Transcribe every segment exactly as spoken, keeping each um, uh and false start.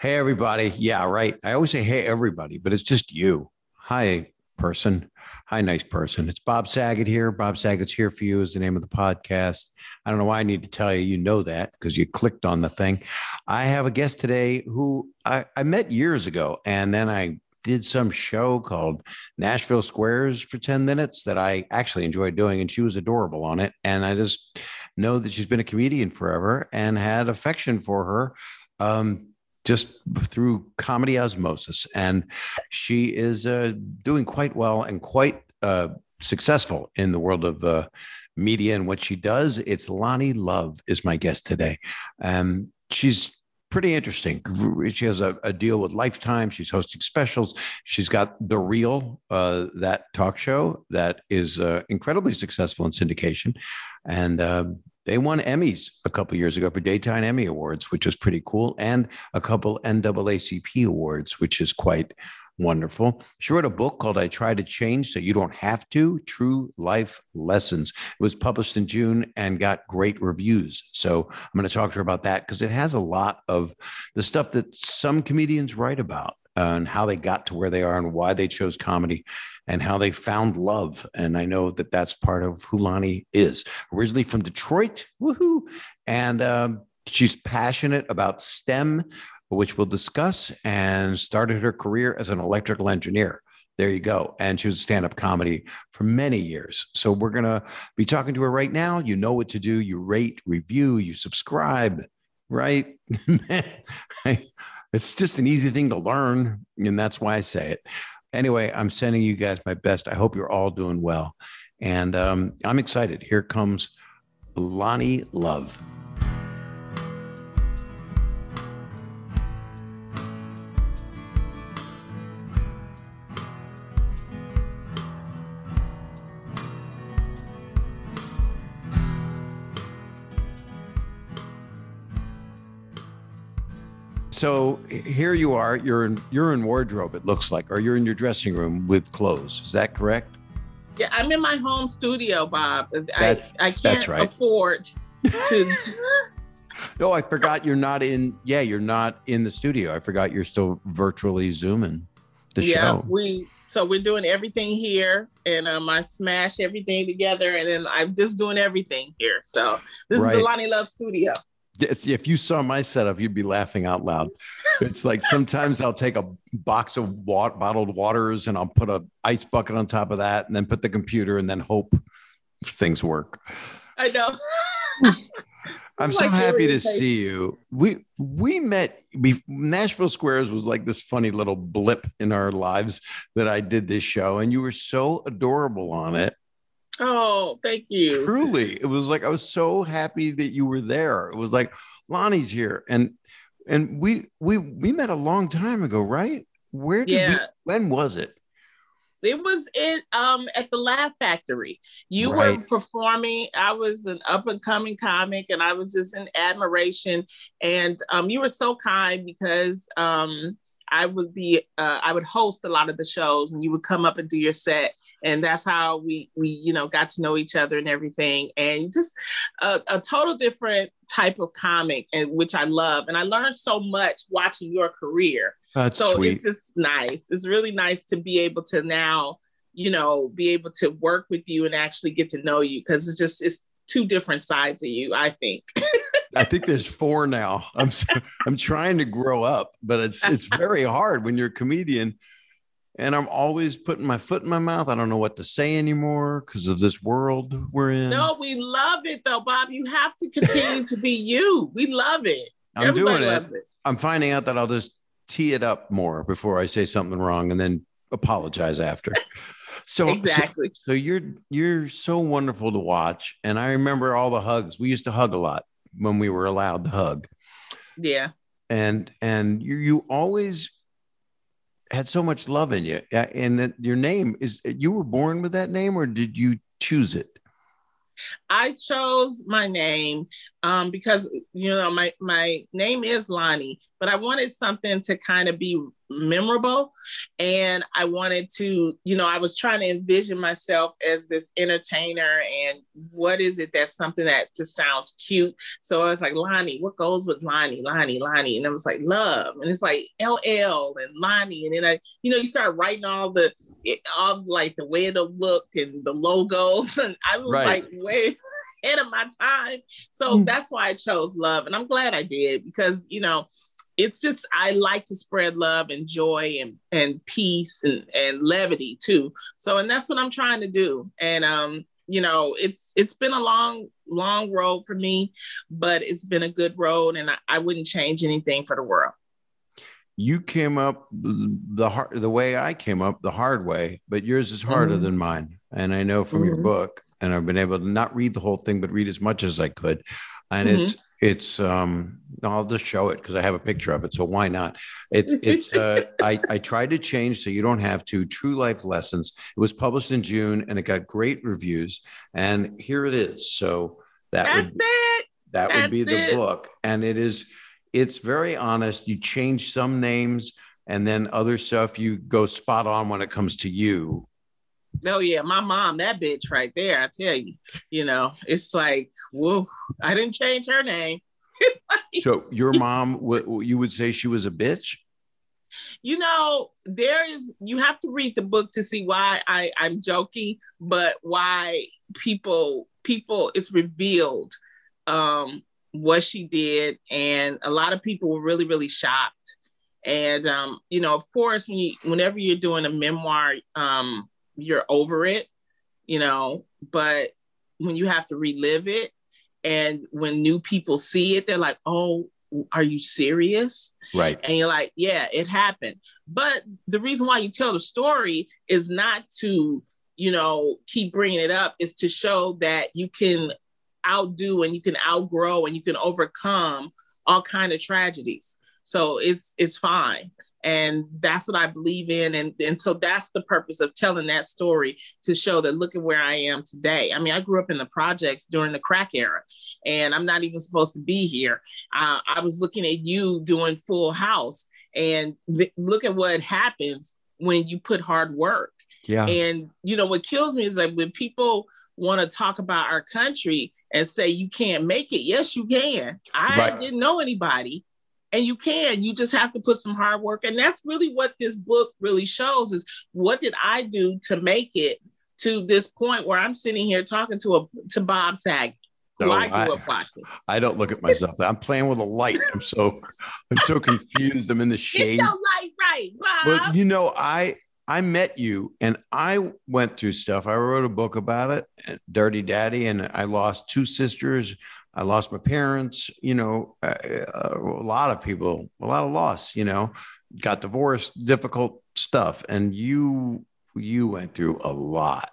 Hey, everybody. Yeah, right. I always say, hey, everybody, but it's just you. Hi, person. Hi, nice person. It's Bob Saget here. Bob Saget's here for you is the name of the podcast. I don't know why I need to tell you, you know that because you clicked on the thing. I have a guest today who I, I met years ago, and then I did some show called Nashville Squares for ten minutes that I actually enjoyed doing, and she was adorable on it. And I just know that she's been a comedian forever and had affection for her. Um, just through comedy osmosis. And she is uh, doing quite well and quite uh, successful in the world of uh, media and what she does. It's Loni Love is my guest today. Um, she's pretty interesting. She has a, a deal with Lifetime. She's hosting specials. She's got The Real, uh, that talk show that is uh, incredibly successful in syndication. And um, they won Emmys a couple years ago for Daytime Emmy Awards, which is pretty cool, and a couple N double A C P awards, which is quite wonderful. She wrote a book called I Try to Change So You Don't Have to, True Life Lessons. It was published in June and got great reviews. So I'm going to talk to her about that because it has a lot of the stuff that some comedians write about uh, and how they got to where they are and why they chose comedy and how they found love. And I know that that's part of who Loni is. Originally from Detroit, woohoo, and um, she's passionate about STEM, which we'll discuss, and started her career as an electrical engineer. There you go. And she was stand-up comedy for many years. So we're going to be talking to her right now. You know what to do. You rate, review, you subscribe, right? It's just an easy thing to learn, and that's why I say it. Anyway, I'm sending you guys my best. I hope you're all doing well. And um, I'm excited. Here comes Loni Love. So here you are. You're in you're in wardrobe. It looks like, or you're in your dressing room with clothes. Is that correct? Yeah, I'm in my home studio, Bob. That's I I can't that's right. afford to. No, I forgot you're not in. Yeah, you're not in the studio. I forgot you're still virtually zooming the yeah, show. we so we're doing everything here, and um, I smash everything together, and then I'm just doing everything here. So this right. is the Loni Love studio. Yes, if you saw my setup, you'd be laughing out loud. It's like sometimes I'll take a box of water, bottled waters and I'll put an ice bucket on top of that and then put the computer and then hope things work. I know. I'm so happy to see you. We we met. Nashville Squares was like this funny little blip in our lives that I did this show, and you were so adorable on it. Oh, thank you. Truly. It was like I was so happy that you were there. It was like Loni's here. And and we we we met a long time ago, right? Where did yeah. we when was it? It was in um at the Laugh Factory. You right. were performing. I was an up and coming comic, and I was just in admiration. And um you were so kind because um I would be, uh, I would host a lot of the shows, and you would come up and do your set, and that's how we, we, you know, got to know each other and everything, and just a, a total different type of comic, and which I love, and I learned so much watching your career. That's so sweet. It's just nice. It's really nice to be able to now, you know, be able to work with you and actually get to know you, because it's just it's two different sides of you, I think. I think there's four now. I'm I'm trying to grow up, but it's it's very hard when you're a comedian, and I'm always putting my foot in my mouth. I don't know what to say anymore because of this world we're in. No, we love it though, Bob. You have to continue to be you. We love it. I'm Everybody doing it. it. I'm finding out that I'll just tee it up more before I say something wrong and then apologize after. So exactly. So, so you're you're so wonderful to watch, and I remember all the hugs. We used to hug a lot when we were allowed to hug. Yeah. And and you you always had so much love in you. And your name is, you were born with that name, or did you choose it? I chose my name um, because, you know, my, my name is Lonnie, but I wanted something to kind of be memorable. And I wanted to, you know, I was trying to envision myself as this entertainer, and what is it that's something that just sounds cute. So I was like, Lonnie, what goes with Lonnie, Lonnie, Lonnie? And I was like, love. And it's like L L and Lonnie. And then I, you know, you start writing all the, all like the way it'll look and the logos. And I was right. like, wait, ahead of my time. So mm. that's why I chose love. And I'm glad I did, because, you know, it's just, I like to spread love and joy and, and peace and, and levity too. So, and that's what I'm trying to do. And, um, you know, it's, it's been a long, long road for me, but it's been a good road, and I, I wouldn't change anything for the world. You came up the hard, the way I came up the hard way, but yours is harder mm-hmm. than mine. And I know from mm-hmm. your book, and I've been able to not read the whole thing, but read as much as I could. And mm-hmm. it's, it's, um, I'll just show it because I have a picture of it. So why not? It's, it's, uh, I, I tried to change so you don't have to. True Life Lessons. It was published in June and it got great reviews. And here it is. So that That's would, it. that That's would be the it. book. And it is, it's very honest. You change some names, and then other stuff you go spot on when it comes to you. Oh yeah, my mom, that bitch right there, I tell you, you know, it's like, whoa, I didn't change her name. It's like, so your mom, what you would say she was a bitch? You know, there is, you have to read the book to see why I, I'm joking, but why people, people, it's revealed um, what she did. And a lot of people were really, really shocked. And, um, you know, of course, when you, whenever you're doing a memoir, um, you're over it, you know, but when you have to relive it, and when new people see it, they're like, oh, are you serious? Right. And you're like, yeah, it happened. But the reason why you tell the story is not to, you know, keep bringing it up, is to show that you can outdo and you can outgrow and you can overcome all kind of tragedies. So it's, it's fine. And that's what I believe in. And, and so that's the purpose of telling that story, to show that look at where I am today. I mean, I grew up in the projects during the crack era, and I'm not even supposed to be here. Uh, I was looking at you doing Full House, and th- look at what happens when you put hard work. Yeah. And, you know, what kills me is like when people want to talk about our country and say you can't make it. Yes, you can. I right. didn't know anybody. And you can, you just have to put some hard work. And that's really what this book really shows, is what did I do to make it to this point where I'm sitting here talking to a to Bob Saget, who no, I grew I, up watching. I don't look at myself. I'm playing with a light. I'm so I'm so confused. I'm in the shade. Get your light right, Bob. Well, you know, I I met you and I went through stuff. I wrote a book about it, Dirty Daddy, and I lost two sisters. I lost my parents, you know, uh, a lot of people, a lot of loss, you know, got divorced, difficult stuff. And you, you went through a lot.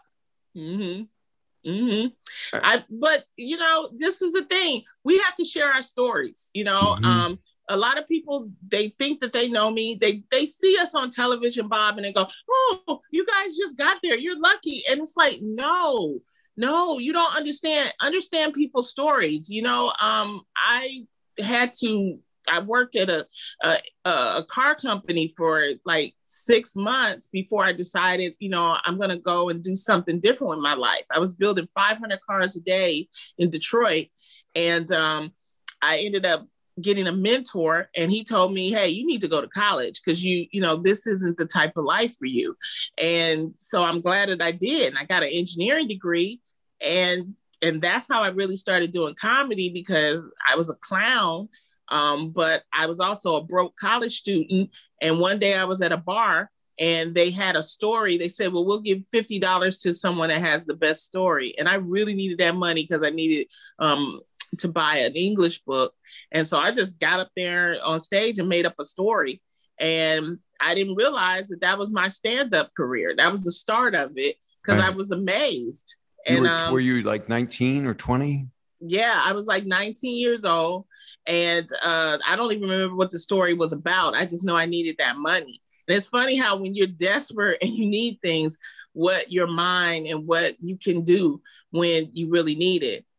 Mm-hmm. Mm-hmm. I, but, you know, this is the thing. We have to share our stories, you know. Mm-hmm. Um, a lot of people, they think that they know me. They they see us on television, Bob, and they go, oh, you guys just got there. You're lucky. And it's like, no. No, you don't understand, understand people's stories. You know, um, I had to, I worked at a, a, a car company for like six months before I decided, you know, I'm going to go and do something different with my life. I was building five hundred cars a day in Detroit. And um, I ended up getting a mentor, and he told me, hey, you need to go to college because you, you know, this isn't the type of life for you. And so I'm glad that I did. And I got an engineering degree. And and that's how I really started doing comedy, because I was a clown, um, but I was also a broke college student. And one day I was at a bar and they had a story. They said, well, we'll give fifty dollars to someone that has the best story. And I really needed that money because I needed um, to buy an English book. And so I just got up there on stage and made up a story. And I didn't realize that that was my stand-up career. That was the start of it, because right. I was amazed. You and, were, um, were you like nineteen or twenty? Yeah, I was like nineteen years old. And uh, I don't even remember what the story was about. I just know I needed that money. And it's funny how when you're desperate and you need things, what your mind and what you can do when you really need it.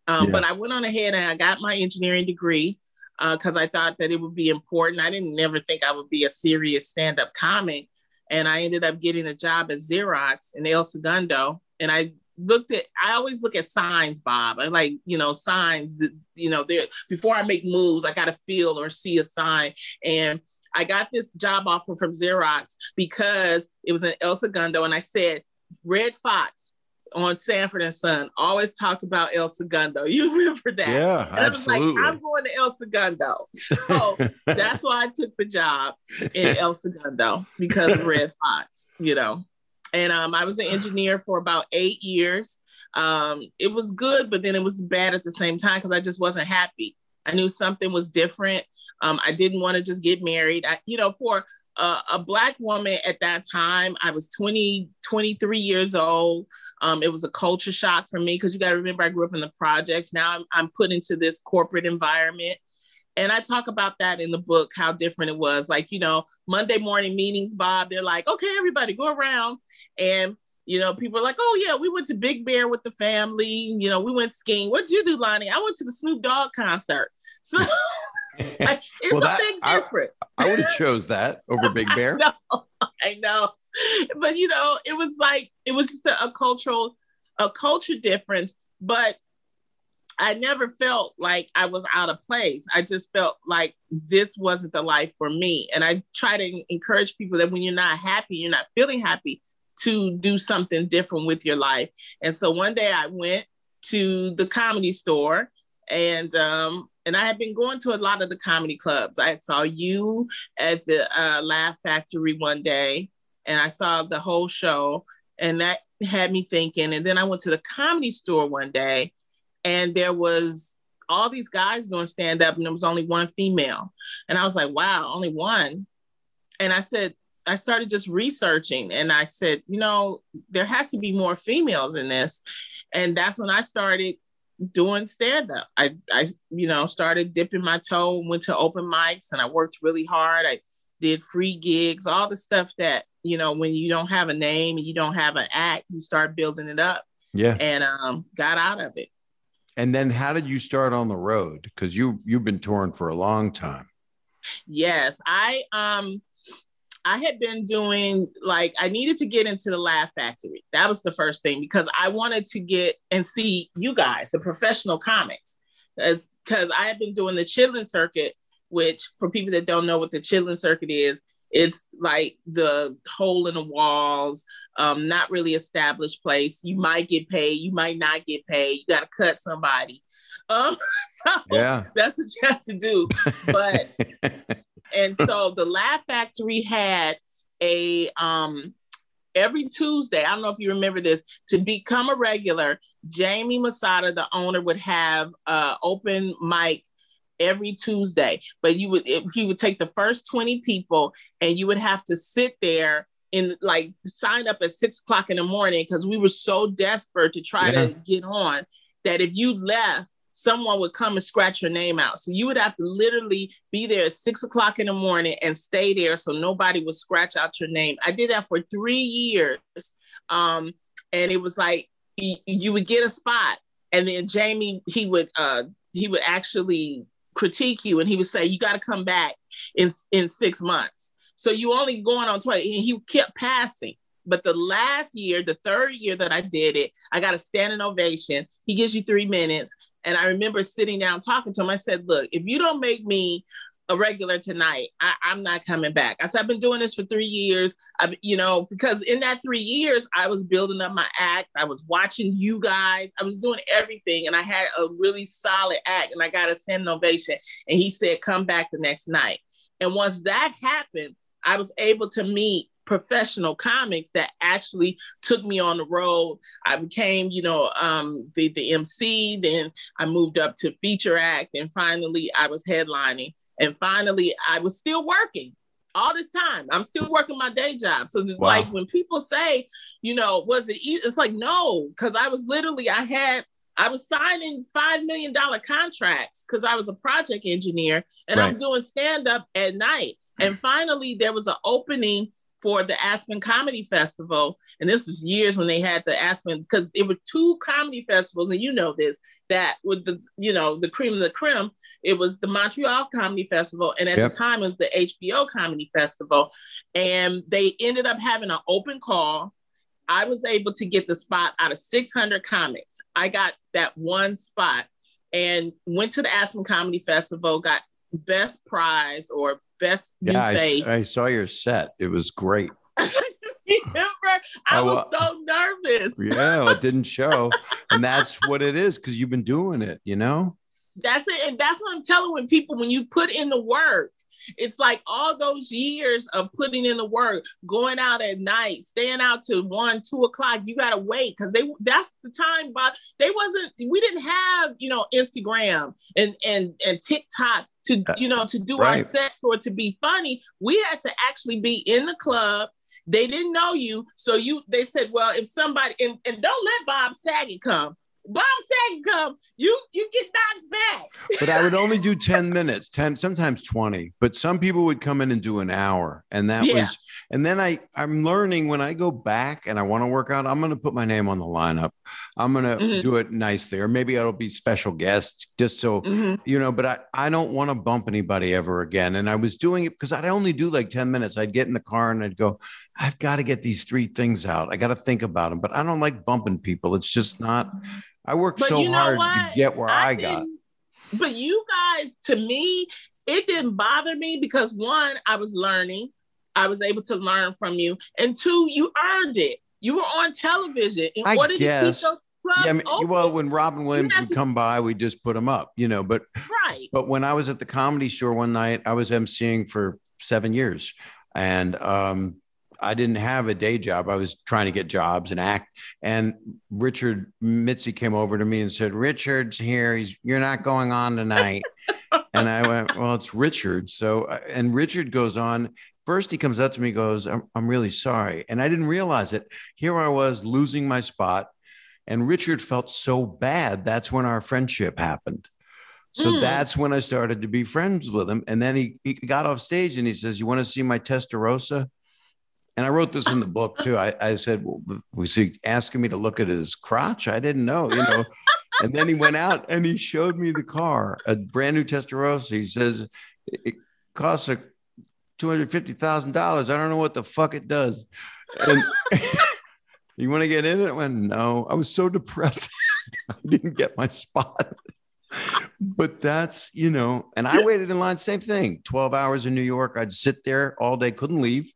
Um, Yeah. But I went on ahead and I got my engineering degree because uh, I thought that it would be important. I didn't never think I would be a serious stand-up comic. And I ended up getting a job at Xerox in El Segundo. And I looked at, I always look at signs, Bob. I like, you know, signs that, you know, there before I make moves, I got to feel or see a sign. And I got this job offer from Xerox because it was in El Segundo. And I said, Red Fox on Sanford and Son always talked about El Segundo. You remember that? Yeah, and absolutely. I was like, I'm going to El Segundo. So that's why I took the job in El Segundo because of Red Fox, you know. And um, I was an engineer for about eight years. Um, it was good, but then it was bad at the same time because I just wasn't happy. I knew something was different. Um, I didn't want to just get married. I, you know, for uh, a Black woman at that time, I was twenty, twenty-three years old. Um, it was a culture shock for me because you got to remember I grew up in the projects. Now I'm, I'm put into this corporate environment. And I talk about that in the book, how different it was. Like, you know, Monday morning meetings, Bob, they're like, okay, everybody go around. And, you know, people are like, oh, yeah, we went to Big Bear with the family. You know, we went skiing. What did you do, Lonnie? I went to the Snoop Dogg concert. So like, it's well, that, a big difference. I, I would have chose that over Big Bear. I know, I know. But, you know, it was like, it was just a, a cultural, a culture difference. But I never felt like I was out of place. I just felt like this wasn't the life for me. And I try to encourage people that when you're not happy, you're not feeling happy, to do something different with your life. And so one day I went to the Comedy Store and um, and I had been going to a lot of the comedy clubs. I saw you at the uh, Laugh Factory one day and I saw the whole show and that had me thinking. And then I went to the Comedy Store one day and there was all these guys doing stand-up and there was only one female. And I was like, wow, only one. And I said, I started just researching and I said, you know, there has to be more females in this. And that's when I started doing stand-up. I, I, you know, started dipping my toe, went to open mics and I worked really hard. I did free gigs, all the stuff that, you know, when you don't have a name and you don't have an act, you start building it up. Yeah. And um, got out of it. And then how did you start on the road? Because you, you've been touring for a long time. Yes, I, um, I had been doing, like, I needed to get into the Laugh Factory. That was the first thing because I wanted to get and see you guys, the professional comics, as because I had been doing the Chitlin Circuit, which for people that don't know what the Chitlin Circuit is, it's like the hole in the walls, um, not really established place. You might get paid, you might not get paid. You got to cut somebody. Um, so yeah. That's what you have to do. But and so the Laugh Factory had a um every Tuesday. I don't know if you remember this. To become a regular, Jamie Masada, the owner, would have uh open mic every Tuesday, but you would it, he would take the first twenty people and you would have to sit there and like sign up at six o'clock in the morning because we were so desperate to try yeah. to get on that if you left, someone would come and scratch your name out. So you would have to literally be there at six o'clock in the morning and stay there so nobody would scratch out your name. I did that for three years. Um, and it was like you, you would get a spot and then Jamie, he would uh, he would actually critique you and he would say, you got to come back in, in six months. So you only going on twenty, and he kept passing. But the last year, the third year that I did it, I got a standing ovation. He gives you three minutes. And I remember sitting down talking to him. I said, look, if you don't make me a regular tonight, I, I'm not coming back. I said, I've been doing this for three years. I, you know, because in that three years, I was building up my act. I was watching you guys. I was doing everything. And I had a really solid act and I got a standing ovation. And he said, come back the next night. And once that happened, I was able to meet professional comics that actually took me on the road. I became, you know, um, the, the M C, then I moved up to feature act, and finally I was headlining. And finally I was still working all this time. I'm still working my day job. So wow. Like when people say, you know, was it easy? It's like, no, because I was literally, I had, I was signing five million dollars contracts because I was a project engineer and right. I'm doing stand-up at night. And finally there was an opening for the Aspen Comedy Festival. And this was years when they had the Aspen, because it were two comedy festivals, and you know this, that with the, you know, the cream of the creme, it was the Montreal Comedy Festival. And at yep. the time it was the H B O Comedy Festival. And they ended up having an open call. I was able to get the spot out of six hundred comics. I got that one spot and went to the Aspen Comedy Festival, got best prize or best yeah, new I, face. I saw your set. It was great. Remember? I was so nervous. Yeah, well, it didn't show. And that's what it is, because you've been doing it, you know? That's it. And that's what I'm telling when people, when you put in the work, it's like all those years of putting in the work, going out at night, staying out to one, two o'clock, you got to wait. Cause they, that's the time, but they wasn't, we didn't have, you know, Instagram and, and, and TikTok to, you know, to do right. our set or to be funny. We had to actually be in the club. They didn't know you. So you, they said, well, if somebody, and, and don't let Bob Saget come. Bob Saget come, you you get knocked back. But I would only do ten minutes, ten, sometimes twenty. But some people would come in and do an hour. And that yeah. was, and then I, I'm learning when I go back and I want to work out, I'm going to put my name on the lineup. I'm going to mm-hmm. do it nicely. Or maybe it'll be special guests just so, mm-hmm. you know, but I, I don't want to bump anybody ever again. And I was doing it because I'd only do like ten minutes. I'd get in the car and I'd go, I've got to get these three things out. I got to think about them, but I don't like bumping people. It's just not, I worked so you know hard what? to get where I, I got. But you guys, to me, it didn't bother me because one, I was learning. I was able to learn from you. And two, you earned it. You were on television. In I order guess. To keep those clubs yeah, I mean, open, well, when Robin Williams would to... come by, we just put them up, you know, but, right. but when I was at the Comedy Store one night, I was emceeing for seven years. And, um, I didn't have a day job. I was trying to get jobs and act. And Richard Mitzi came over to me and said, Richard's here. He's, you're not going on tonight. And I went, well, it's Richard. So, and Richard goes on. First, he comes up to me, goes, I'm, I'm really sorry. And I didn't realize it. Here I was losing my spot. And Richard felt so bad. That's when our friendship happened. So mm. that's when I started to be friends with him. And then he, he got off stage and he says, you want to see my Testarossa? And I wrote this in the book too. I, I said, well, was he asking me to look at his crotch? I didn't know, you know. And then he went out and he showed me the car, a brand new Testarossa. He says, it costs a two hundred fifty thousand dollars. I don't know what the fuck it does. And you want to get in it? I went, no. I was so depressed. I didn't get my spot. But that's, you know, and I waited in line, same thing, twelve hours in New York. I'd sit there all day, couldn't leave.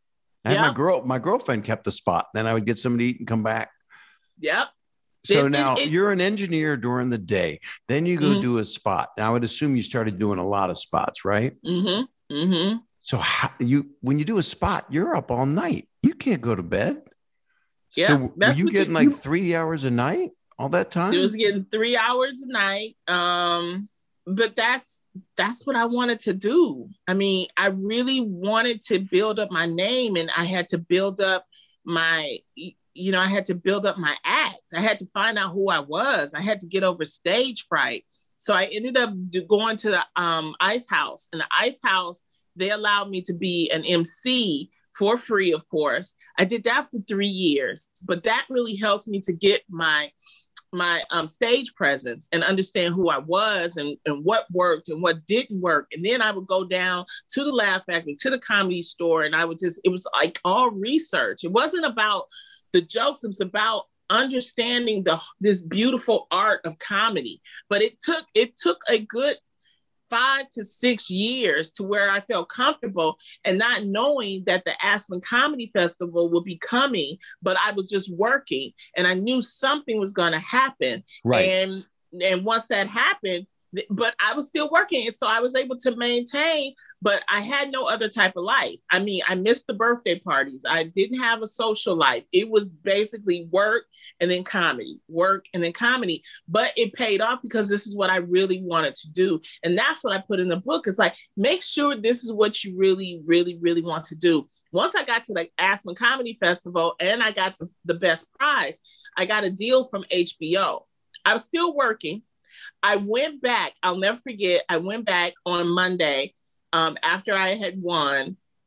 I had yep. my girl, my girlfriend kept the spot. Then I would get somebody to eat and come back. Yep. So it, now it, it, you're an engineer during the day. Then you go mm-hmm. do a spot. And I would assume you started doing a lot of spots, right? Mm-hmm. Mm-hmm. So how, you, when you do a spot, you're up all night. You can't go to bed. Yeah, so were you getting you, like three hours a night all that time? It was getting three hours a night. Um, but that's that's what I wanted to do. I mean, I really wanted to build up my name, and I had to build up my, you know, I had to build up my act. I had to find out who I was. I had to get over stage fright. So I ended up do, going to the um, Ice House. And the Ice House, they allowed me to be an M C for free, of course. I did that for three years, but that really helped me to get my my um, stage presence and understand who I was and, and what worked and what didn't work. And then I would go down to the Laugh Factory, to the Comedy Store, and I would just, it was like all research. It wasn't about the jokes, it was about understanding the this beautiful art of comedy. But it took, it took a good five to six years to where I felt comfortable, and not knowing that the Aspen Comedy Festival would be coming, but I was just working and I knew something was going to happen. Right. And, and once that happened, but I was still working. And so I was able to maintain, but I had no other type of life. I mean, I missed the birthday parties. I didn't have a social life. It was basically work and then comedy, work and then comedy. But it paid off because this is what I really wanted to do. And that's what I put in the book. It's like, make sure this is what you really, really, really want to do. Once I got to the Aspen Comedy Festival and I got the, the best prize, I got a deal from H B O. I was still working. I went back. I'll never forget. I went back on Monday um, after I had won,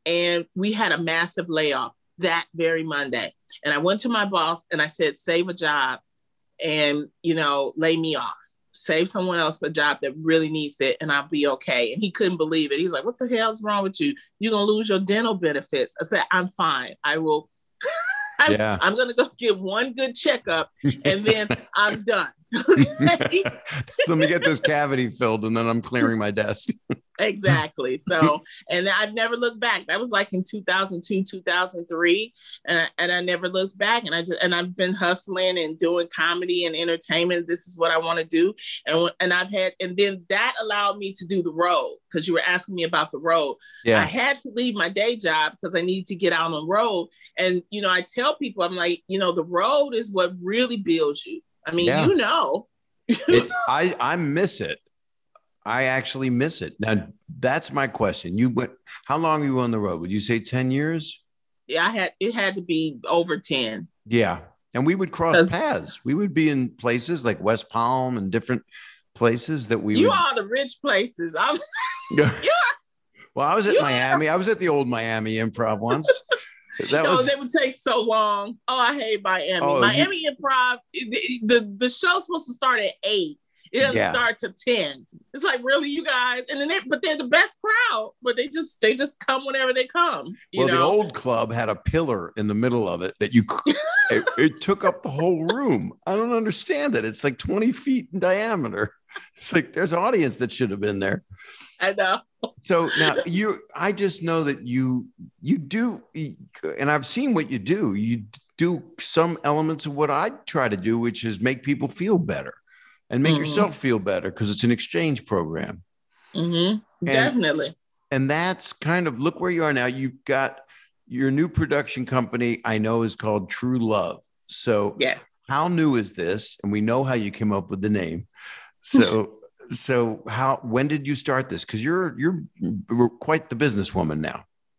and we had a massive layoff that very Monday. And I went to my boss and I said, save a job and, you know, lay me off. Save someone else a job that really needs it and I'll be okay. And he couldn't believe it. He's like, what the hell's wrong with you? You're going to lose your dental benefits. I said, I'm fine. I will. I'm, yeah. I'm going to go get one good checkup and then I'm done. So let me get this cavity filled and then I'm clearing my desk. Exactly. So, and I've never looked back. That was like in two thousand two, two thousand three. And I, and I never looked back. And I just, and I've been hustling and doing comedy and entertainment. This is what I want to do. And, and I've had, and then that allowed me to do the road because you were asking me about the road. Yeah. I had to leave my day job because I needed to get out on the road. And, you know, I tell people, I'm like, you know, the road is what really builds you. I mean, yeah. you know, it, I, I miss it. I actually miss it. Now, that's my question. You went, how long were you on the road? Would you say ten years? Yeah, I had, it had to be over ten. Yeah. And we would cross paths. We would be in places like West Palm and different places that we you would. are the rich places. I was, you are, well, I was at Miami. Are. I was at the old Miami Improv once. That no, was... they would take so long. Oh, I hate Miami. Oh, Miami you... Improv, the, the, the show's supposed to start at eight. It doesn't yeah. start to ten. It's like, really, you guys? And then they, but they're the best crowd, but they just they just come whenever they come. You well, know? The old club had a pillar in the middle of it that you it, it took up the whole room. I don't understand it. It's like twenty feet in diameter. It's like there's an audience that should have been there. I know. So now you, I just know that you, you do, and I've seen what you do. You do some elements of what I try to do, which is make people feel better and make mm-hmm. yourself feel better because it's an exchange program. Mm-hmm. And, Definitely. And that's kind of, look where you are now. You've got your new production company, I know is called True Love. So yes. How new is this? And we know how you came up with the name. So So how, when did you start this? Because you're, you're you're quite the businesswoman now.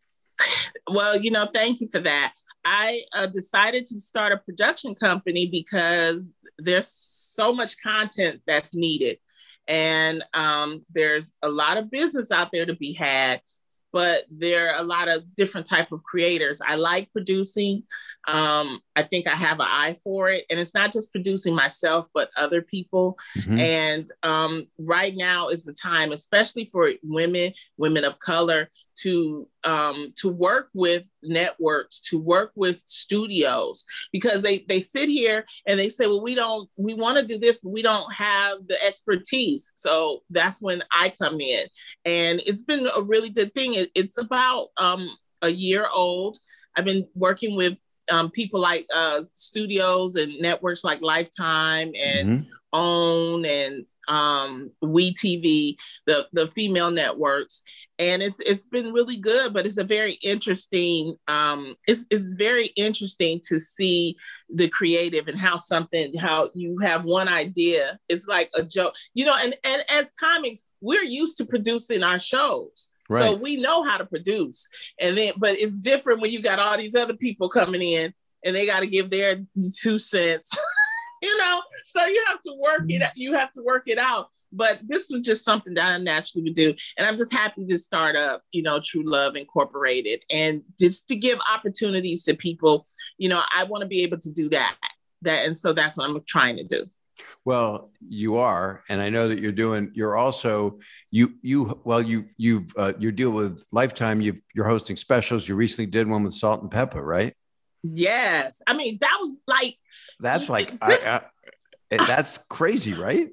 Well, you know, thank you for that. I uh, decided to start a production company because there's so much content that's needed. And um, there's a lot of business out there to be had, but there are a lot of different type of creators. I like producing. Um, I think I have an eye for it. And it's not just producing myself, but other people. Mm-hmm. And um, right now is the time, especially for women, women of color, to um, to work with networks, to work with studios, because they they sit here and they say, well, we don't, we want to do this, but we don't have the expertise. So that's when I come in. And it's been a really good thing. It, it's about um, a year old. I've been working with Um, people like uh, studios and networks like Lifetime and mm-hmm. OWN and um, WeTV, the the female networks, and it's it's been really good. But it's a very interesting. Um, it's it's very interesting to see the creative and how something how you have one idea. It's like a joke, you know. And and as comics, we're used to producing our shows. Right. So we know how to produce, and then, but it's different when you got all these other people coming in and they got to give their two cents, you know, so you have to work it, you have to work it out. But this was just something that I naturally would do. And I'm just happy to start up, you know, True Love Incorporated, and just to give opportunities to people. You know, I want to be able to do that, that. And so that's what I'm trying to do. Well, you are, and I know that you're doing. You're also you you well you you uh, you deal with Lifetime. You you're hosting specials. You recently did one with Salt and Pepper, right? Yes, I mean that was like that's like I, I, that's crazy, right?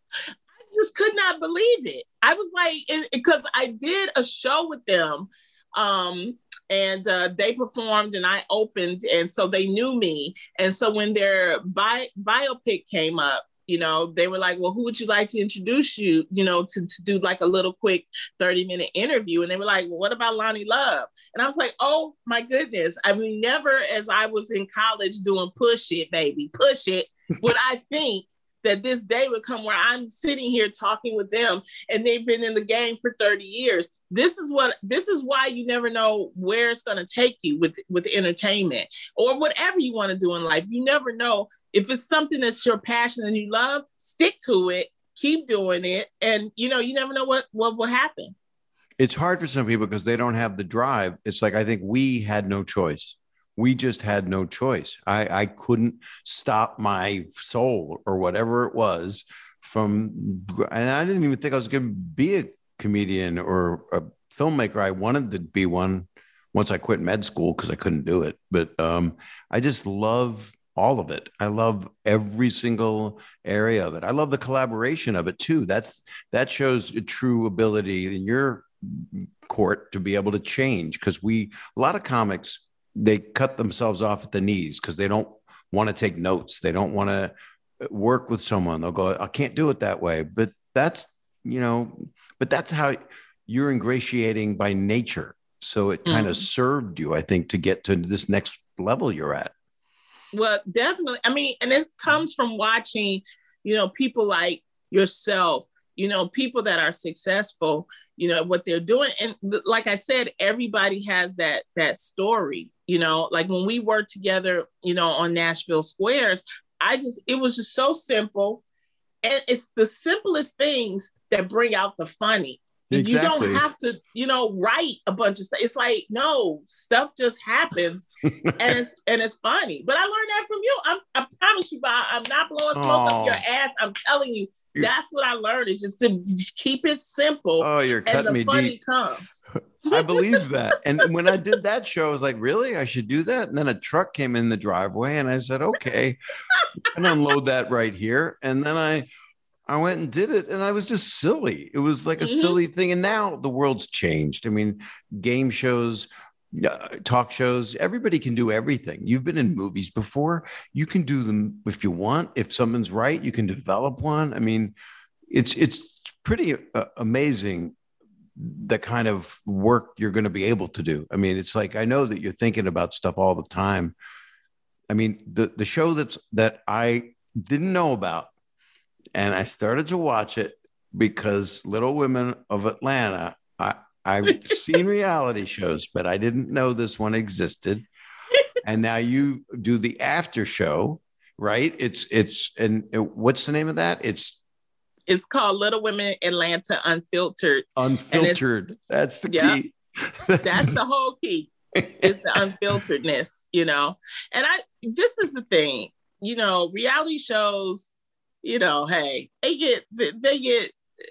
I just could not believe it. I was like, because I did a show with them. Um, And uh, they performed and I opened, and so they knew me. And so when their bi- biopic came up, you know, they were like, well, who would you like to introduce you, you know, to, to do like a little quick thirty minute interview? And they were like, well, what about Loni Love? And I was like, oh my goodness. I mean, never as I was in college doing push it, baby, push it, would I think that this day would come where I'm sitting here talking with them and they've been in the game for thirty years. This is what, this is why you never know where it's going to take you with, with entertainment or whatever you want to do in life. You never know if it's something that's your passion and you love, stick to it, keep doing it. And, you know, you never know what, what will happen. It's hard for some people because they don't have the drive. It's like, I think we had no choice. We just had no choice. I, I couldn't stop my soul or whatever it was from, and I didn't even think I was going to be a comedian or a filmmaker. I wanted to be one once I quit med school because I couldn't do it. But um, I just love all of it. I love every single area of it. I love the collaboration of it too. That's that shows a true ability in your court to be able to change, because we a lot of comics, they cut themselves off at the knees because they don't want to take notes. They don't want to work with someone. They'll go, I can't do it that way. But that's, you know, but that's how you're ingratiating by nature. So it kind of mm-hmm. served you, I think, to get to this next level you're at. Well, definitely. I mean, and it comes from watching, you know, people like yourself, you know, people that are successful, you know, what they're doing. And like I said, everybody has that, that story, you know, like when we worked together, you know, on Nashville Squares, I just, it was just so simple. And it's the simplest things that bring out the funny. Exactly. You don't have to, you know, write a bunch of stuff. It's like, no, stuff just happens and it's and it's funny. But I learned that from you. I'm, I promise you, Bob, I'm not blowing smoke oh. up your ass. I'm telling you, that's what I learned, is just to just keep it simple. Oh, you're cutting and the me funny deep. Comes. I believe that. And when I did that show, I was like, really? I should do that? And then a truck came in the driveway and I said, okay, and unload that right here. And then I I went and did it, and I was just silly. It was like a mm-hmm. silly thing. And now the world's changed. I mean, game shows, uh, talk shows, everybody can do everything. You've been in movies before. You can do them if you want. If someone's right, you can develop one. I mean, it's it's pretty uh, amazing the kind of work you're going to be able to do. I mean, it's like, I know that you're thinking about stuff all the time. I mean, the the show that's that I didn't know about, and I started to watch it because Little Women of Atlanta, I, I've seen reality shows, but I didn't know this one existed. And now you do the after show, right? It's, it's, and what's the name of that? It's, it's called Little Women Atlanta Unfiltered. Unfiltered. That's the yeah, key. That's, that's the whole key. It's the unfilteredness, you know? And I, this is the thing, you know, reality shows, you know, hey, they get they get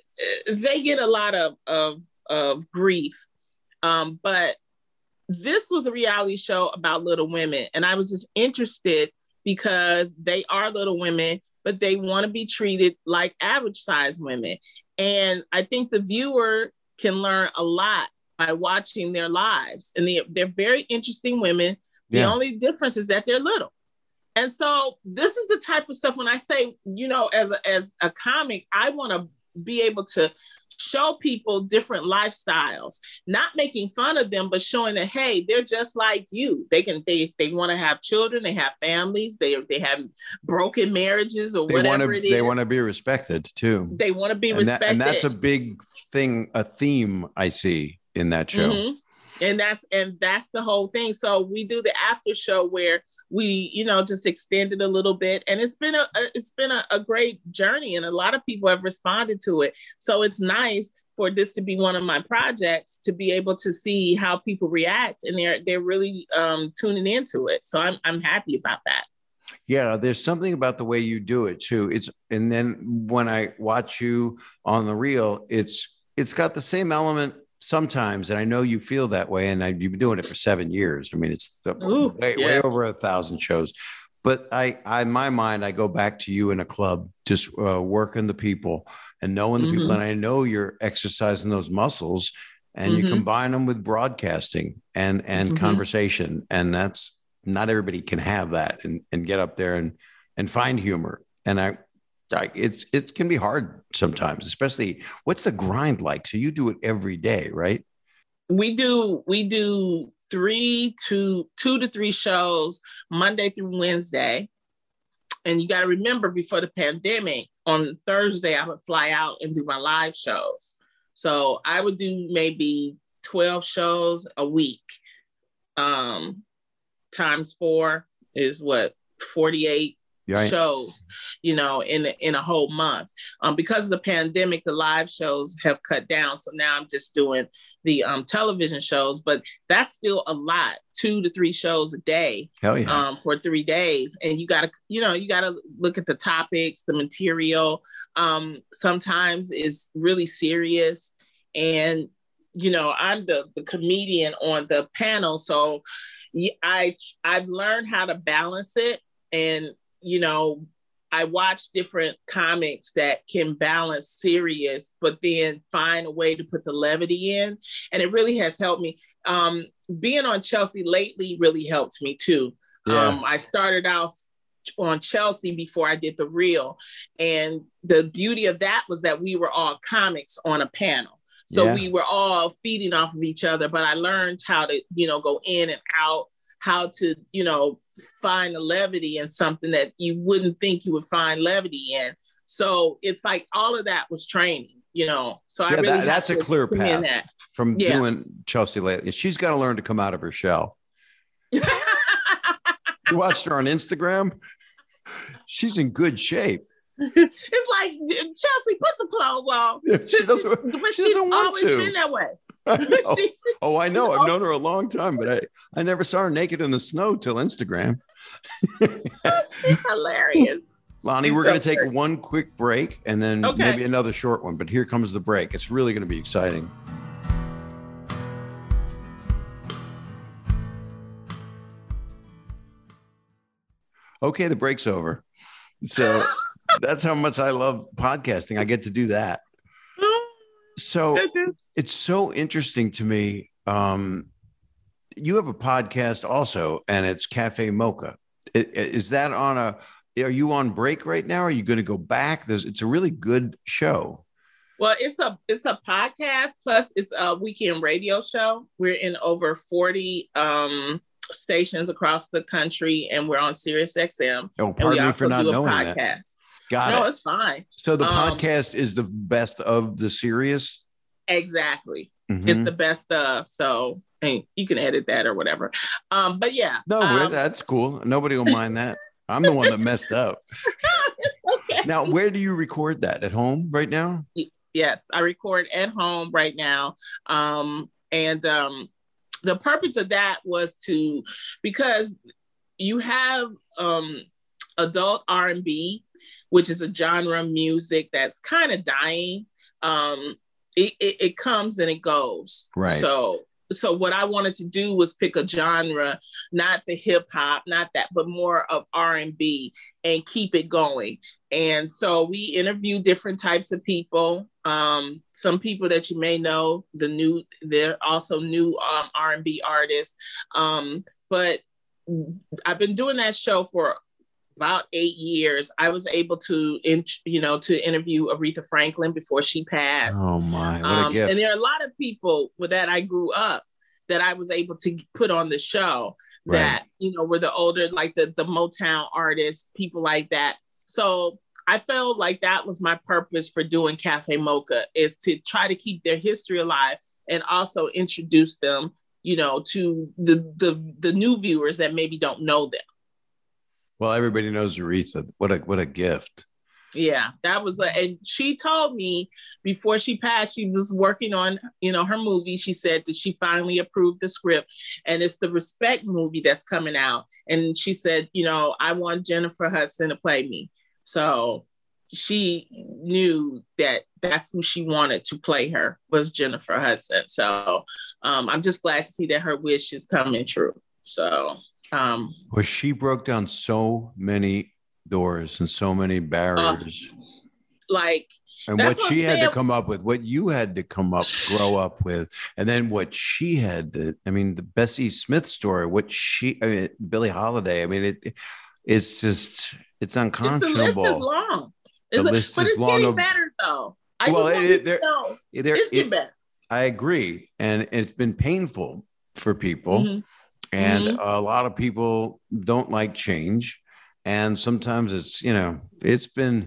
they get a lot of of of grief, um, but this was a reality show about little women, and I was just interested because they are little women, but they want to be treated like average size women, and I think the viewer can learn a lot by watching their lives, and they, they're very interesting women. The yeah. only difference is that they're little. And so this is the type of stuff when I say, you know, as a, as a comic, I want to be able to show people different lifestyles, not making fun of them, but showing that, hey, they're just like you. They can, they, they want to have children, they have families, they, they have broken marriages or they whatever wanna, it is. They want to be respected too. They want to be and respected. That, and that's a big thing, a theme I see in that show. Mm-hmm. And that's and that's the whole thing. So we do the after show where we, you know, just extend it a little bit, and it's been a, a it's been a, a great journey, and a lot of people have responded to it. So it's nice for this to be one of my projects, to be able to see how people react, and they're they're really um, tuning into it. So I'm I'm happy about that. Yeah, there's something about the way you do it too. It's and then when I watch you on the reel, it's it's got the same element. Sometimes, and I know you feel that way, and I, you've been doing it for seven years. I mean, it's Ooh, way, yeah. way over a thousand shows. But I, I, in my mind, I go back to you in a club, just uh, working the people and knowing the mm-hmm. people. And I know you're exercising those muscles, and mm-hmm. you combine them with broadcasting and and mm-hmm. conversation, and that's not everybody can have that and and get up there and and find humor. And I. It's it can be hard sometimes, especially what's the grind like? So you do it every day, right? We do we do three to two to three shows Monday through Wednesday. And you got to remember, before the pandemic, on Thursday, I would fly out and do my live shows. So I would do maybe twelve shows a week. Um, times four is what, forty-eight Right. shows, you know, in in a whole month. Um, because of the pandemic, the live shows have cut down. So now I'm just doing the um, television shows, but that's still a lot, two to three shows a day. Hell yeah. um, for three days. And you got to, you know, you got to look at the topics, the material. Um, sometimes it's really serious. And, you know, I'm the, the comedian on the panel. So I, I've learned how to balance it. And, you know, I watch different comics that can balance serious, but then find a way to put the levity in. And it really has helped me. Um, being on Chelsea lately really helped me too. Yeah. Um, I started off on Chelsea before I did The Real. And the beauty of that was that we were all comics on a panel. So yeah. we were all feeding off of each other, but I learned how to, you know, go in and out, how to, you know, find the levity in something that you wouldn't think you would find levity in. So it's like all of that was training, you know. So yeah, I really that, that's a clear path that. from yeah. doing Chelsea lately. She's got to learn to come out of her shell. You watched her on Instagram. She's in good shape. It's like, Chelsea, put some clothes on. Yeah, she doesn't, but she she's doesn't want always to. been that way. I oh, I know. I've known her a long time, but I, I never saw her naked in the snow till Instagram. She's hilarious. Lonnie, She's we're so going to take great. one quick break and then okay. maybe another short one. But here comes the break. It's really going to be exciting. Okay, the break's over. So that's how much I love podcasting. I get to do that. So it's so interesting to me. Um, you have a podcast also, and it's Cafe Mocha. Is that on a, are you on break right now? Are you going to go back? There's, it's a really good show. Well, it's a, it's a podcast, plus it's a weekend radio show. We're in over forty um, stations across the country, and we're on Sirius X M. Oh, pardon me for not knowing that. Podcast. Got no, it. it's fine. So the um, podcast is the best of the series? Exactly. Mm-hmm. It's the best of. So and you can edit that or whatever. Um, but yeah. No, um, that's cool. Nobody will mind that. I'm the one that messed up. Okay. Now, where do you record that? At home right now? Yes, I record at home right now. Um, and um, the purpose of that was to, because you have um, adult R and B, which is a genre of music that's kind of dying. Um, it, it, it comes and it goes. Right. So, so what I wanted to do was pick a genre, not the hip hop, not that, but more of R and B, and keep it going. And so we interview different types of people. Um, some people that you may know, the new, they're also new um, R and B artists. Um, but I've been doing that show for about eight years. I was able to, in, you know, to interview Aretha Franklin before she passed. Oh my, what a um, gift. And there are a lot of people with that I grew up that I was able to put on the show that, right. you know, were the older, like the, the Motown artists, people like that. So I felt like that was my purpose for doing Cafe Mocha, is to try to keep their history alive and also introduce them, you know, to the, the, the new viewers that maybe don't know them. Well, everybody knows Aretha. What a what a gift. Yeah, that was a, and she told me before she passed, she was working on, you know, her movie. She said that she finally approved the script, and it's the Respect movie that's coming out. And she said, you know, I want Jennifer Hudson to play me. So she knew that that's who she wanted to play her, was Jennifer Hudson. So um, I'm just glad to see that her wish is coming true. So. Um, well, she broke down so many doors and so many barriers. Uh, like, and what she had to come up with, what you had to come up, grow up with, and then what she had to, I mean, the Bessie Smith story, what she, I mean, Billie Holiday, I mean, it, it's just, it's unconscionable. It's, the list is long. It's the a, list but is it's long. getting Of, better, though. I well, just it, want it, to know. It's getting it, better. I agree. And it's been painful for people. Mm-hmm. And mm-hmm. a lot of people don't like change. And sometimes it's, you know, it's been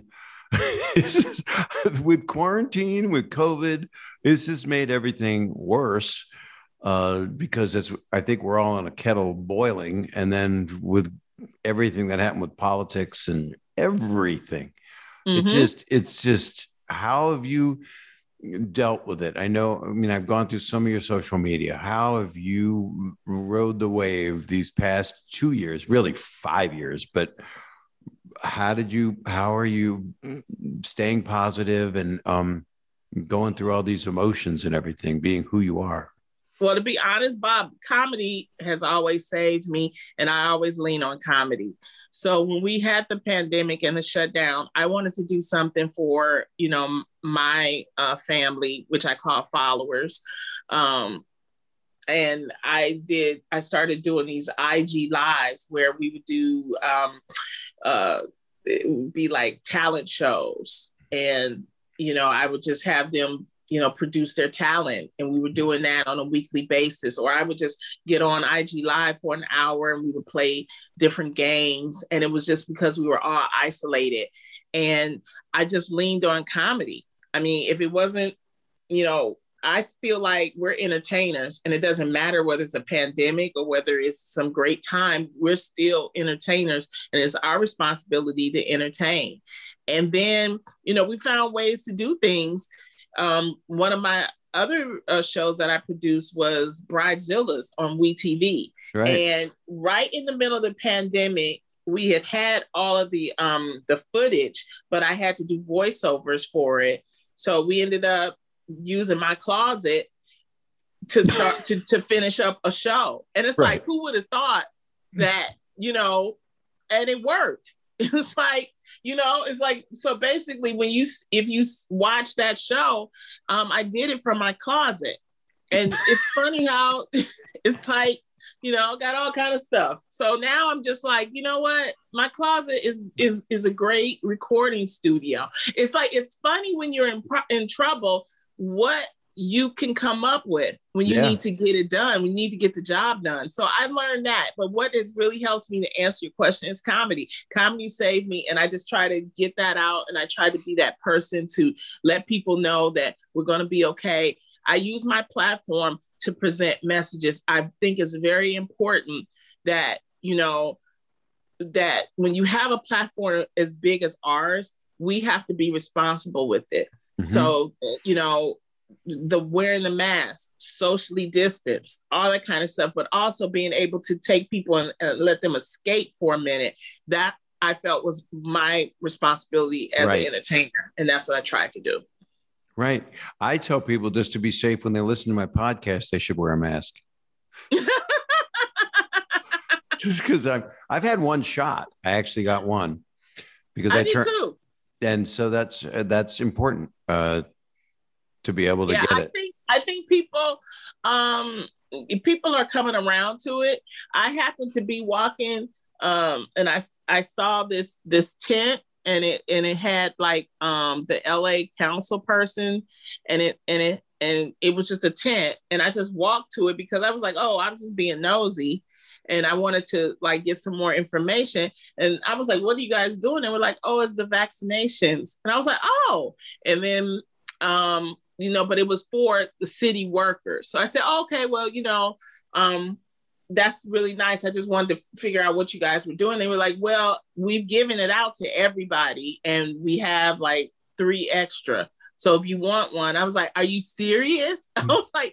it's just, with quarantine, with COVID, it's just made everything worse uh, because it's, I think we're all in a kettle boiling. And then with everything that happened with politics and everything, mm-hmm. it's just, it's just, how have you, dealt with it? I know, I mean, I've gone through some of your social media. How have you rode the wave these past two years, really five years, but how did you, how are you staying positive and um, going through all these emotions and everything, being who you are? Well, to be honest, Bob, comedy has always saved me, and I always lean on comedy. So when we had the pandemic and the shutdown, I wanted to do something for, you know, my uh, family, which I call followers. Um, and I did, I started doing these I G lives where we would do, um, uh, it would be like talent shows. And, you know, I would just have them, you know, produce their talent. And we were doing that on a weekly basis. Or I would just get on I G Live for an hour and we would play different games. And it was just because we were all isolated. And I just leaned on comedy. I mean, if it wasn't, you know, I feel like we're entertainers, and it doesn't matter whether it's a pandemic or whether it's some great time, we're still entertainers, and it's our responsibility to entertain. And then, you know, we found ways to do things. Um, one of my other uh, shows that I produced was Bridezillas on WeTV. Right. And right in the middle of the pandemic, we had had all of the um, the footage, but I had to do voiceovers for it. So we ended up using my closet to start to, to finish up a show. And it's right. Like, who would have thought that, you know, and it worked. It was like, you know, it's like, so basically when you, if you watch that show, um, I did it from my closet. And it's funny how it's like, you know, got all kind of stuff. So now I'm just like, you know what? My closet is, is, is a great recording studio. It's like, it's funny when you're in, in trouble, what you can come up with when you yeah. need to get it done. We need to get the job done. So I learned that. But what has really helped me to answer your question is comedy. Comedy saved me. And I just try to get that out. And I try to be that person to let people know that we're going to be okay. I use my platform to present messages. I think it's very important that, you know, that when you have a platform as big as ours, we have to be responsible with it. Mm-hmm. So, you know, the wearing the mask, socially distance, all that kind of stuff, but also being able to take people and uh, let them escape for a minute. That I felt was my responsibility as right. an entertainer. And that's what I tried to do. Right. I tell people just to be safe when they listen to my podcast, they should wear a mask. Just because I've, I've had one shot. I actually got one because I, I turned. And so that's, uh, that's important. Uh, to be able to yeah, get I it. Think, I think people, um, people are coming around to it. I happened to be walking, um, and I I saw this this tent, and it and it had like um, the L A council person, and it and it and it was just a tent, and I just walked to it because I was like, oh, I'm just being nosy. And I wanted to like get some more information. And I was like, what are you guys doing? And we're like, oh, it's the vaccinations. And I was like, oh, and then, um, you know, but it was for the city workers. So I said, oh, okay, well, you know, um, that's really nice. I just wanted to figure out what you guys were doing. They were like, well, we've given it out to everybody and we have like three extra. So if you want one, I was like, are you serious? I was like,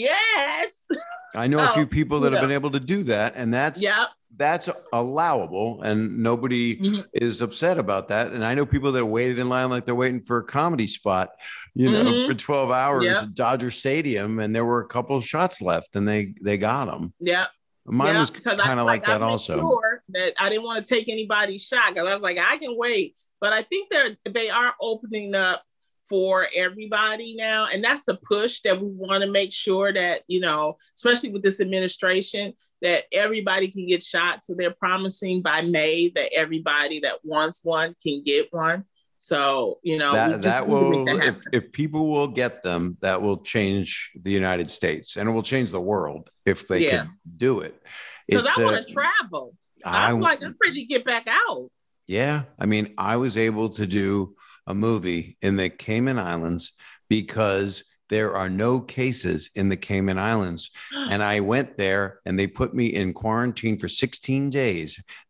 yes. I know so, a few people that have know. been able to do that, and that's yep. that's allowable, and nobody mm-hmm. is upset about that. And I know people that waited in line like they're waiting for a comedy spot, you know, mm-hmm. for twelve hours yep. at Dodger Stadium, and there were a couple of shots left, and they they got them. Yeah. Mine yeah, was kind of like, like that I also. Sure that I didn't want to take anybody's shot because I was like, I can wait. But I think they're they are opening up for everybody now. And that's a push that we want to make sure that, you know, especially with this administration, that everybody can get shots. So they're promising by May that everybody that wants one can get one. So, you know, that, that will, that if, if people will get them, that will change the United States and it will change the world if they yeah. can do it. Because I want to uh, travel. I'm I, like, I'm ready to get back out. Yeah. I mean, I was able to do a movie in the Cayman Islands because there are no cases in the Cayman Islands. And I went there and they put me in quarantine for sixteen days.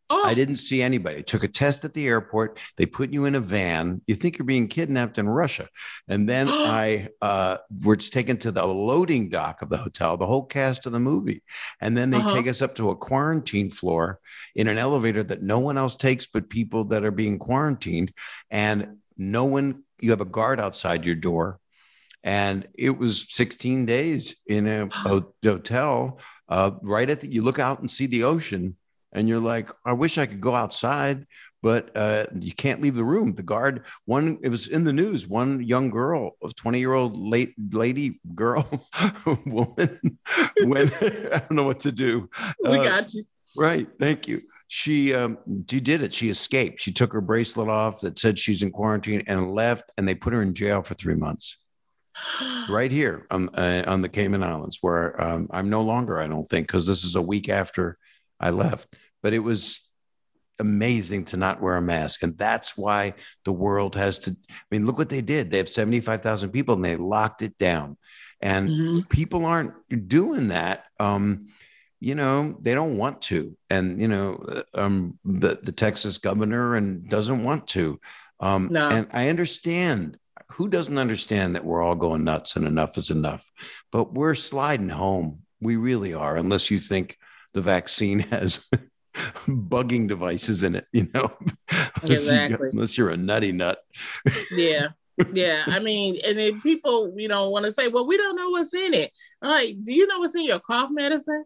I Oh, didn't see anybody. Took a test at the airport. They put you in a van. You think you're being kidnapped in Russia. And then I uh, were taken to the loading dock of the hotel, the whole cast of the movie. And then they uh-huh. take us up to a quarantine floor in an elevator that no one else takes but people that are being quarantined. And no one, you have a guard outside your door. And it was sixteen days in a, a hotel uh, right at the, you look out and see the ocean and you're like, I wish I could go outside, but uh, you can't leave the room. The guard, one, it was in the news, one young girl, a twenty year old late lady girl, woman, when I don't know what to do. We Uh, got you. right. Thank you. She, um, she did it. She escaped. She took her bracelet off that said she's in quarantine and left, and they put her in jail for three months. Right here on uh, on the Cayman Islands, where um, I'm no longer, I don't think, because this is a week after I left. But it was amazing to not wear a mask, and that's why the world has to. I mean, look what they did. They have seventy-five thousand people, and they locked it down, and Mm-hmm. people aren't doing that. Um, you know, they don't want to, and you know, uh, um, the the Texas governor and doesn't want to, um, No. and I understand who doesn't understand that we're all going nuts and enough is enough, but we're sliding home. We really are, unless you think the vaccine has bugging devices in it, you know, unless, you, Exactly. unless you're a nutty nut. Yeah. Yeah. I mean, and if people, you know, want to say, well, we don't know what's in it. I'm like, do you know what's in your cough medicine?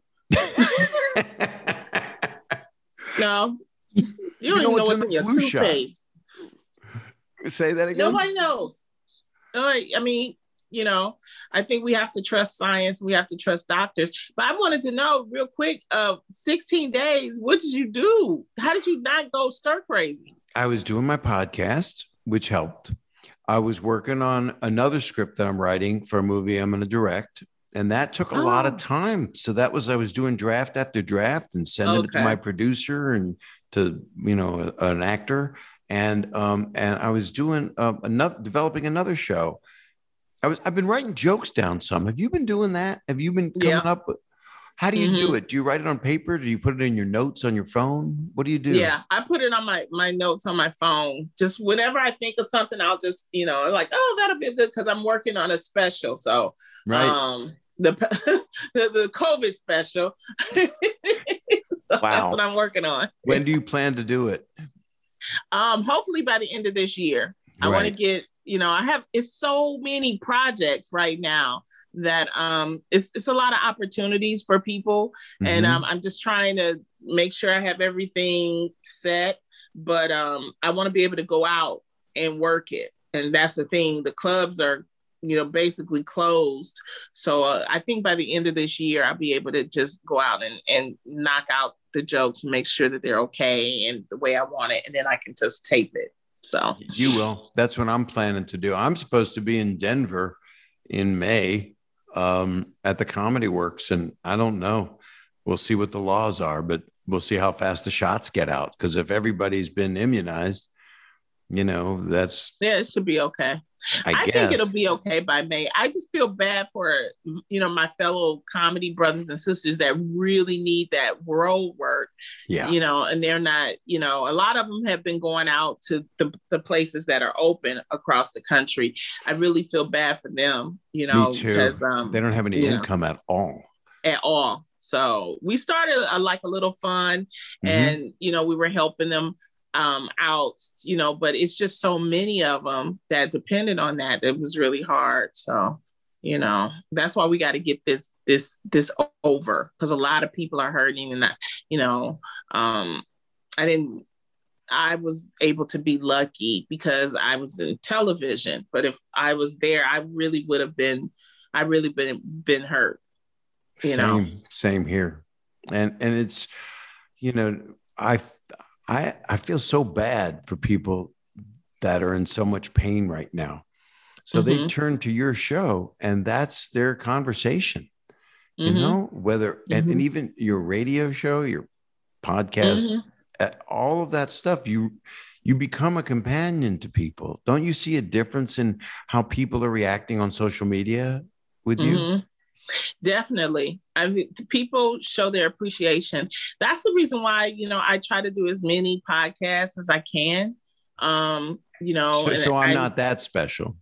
No. You don't You know even know what's what's in in the your flu shot? toothpaste. Say that again. Nobody knows. All right. I mean, you know, I think we have to trust science. We have to trust doctors. But I wanted to know real quick, uh, sixteen days, what did you do? How did you not go stir crazy? I was doing my podcast, which helped. I was working on another script that I'm writing for a movie I'm going to direct. And that took a lot of Oh, time. So that was, I was doing draft after draft and sending it to my okay. producer and to, you know, a- an actor. And, um, and I was doing uh, another, developing another show. I was, I've been writing jokes down some. Have you been doing that? Have you been Yeah. coming up with, how do you do Mm-hmm. it? Do you write it on paper? Do you put it in your notes on your phone? What do you do? Yeah. I put it on my, my notes on my phone. Just whenever I think of something, I'll just, you know, like, oh, that'll be good because I'm working on a special. So Right. um the the, the COVID special. So that's what Wow. I'm working on. When do you plan to do it? Um, hopefully by the end of this year. I want to Right. get, you know, I have it's so many projects right now that um it's it's a lot of opportunities for people. And um Mm-hmm. I'm just trying to make sure I have everything set, but um I want to be able to go out and work it. And that's the thing. The clubs are, you know, basically closed. So uh, I think by the end of this year, I'll be able to just go out and, and knock out the jokes and make sure that they're okay and the way I want it. And then I can just tape it. So, You will. That's what I'm planning to do. I'm supposed to be in Denver in May um, at the Comedy Works, and I don't know. We'll see what the laws are, but we'll see how fast the shots get out. Because if everybody's been immunized, you know, that's, yeah, it should be okay. I I think it'll guess. be okay by May. I just feel bad for, you know, my fellow comedy brothers and sisters that really need that road work, Yeah. you know, and they're not, you know, a lot of them have been going out to the, the places that are open across the country. I really feel bad for them, you Me know, too. because, They um, don't have any you know, income at all. at all. So we started a, like a little fund Hmm. and, you know, we were helping them um, out, you know, but it's just so many of them that depended on that. It was really hard. So, you know, that's why we got to get this, this, this over because a lot of people are hurting and, I, you know, um, I didn't, I was able to be lucky because I was in television, but if I was there, I really would have been, I really been, been hurt, you know? Same, same here. And and it's, you know, I I I feel so bad for people that are in so much pain right now. So they Mm-hmm. turn to your show and that's their conversation, you Mm-hmm. know, whether, and, and Mm-hmm. even your radio show, your podcast, Mm-hmm. uh, all of that stuff, you, you become a companion to people. Don't you see a difference in how people are reacting on social media with you? Mm-hmm. Definitely. I mean, people show their appreciation. That's the reason why, you know, I try to do as many podcasts as I can. Um, you know, So, and so I'm I, not that special.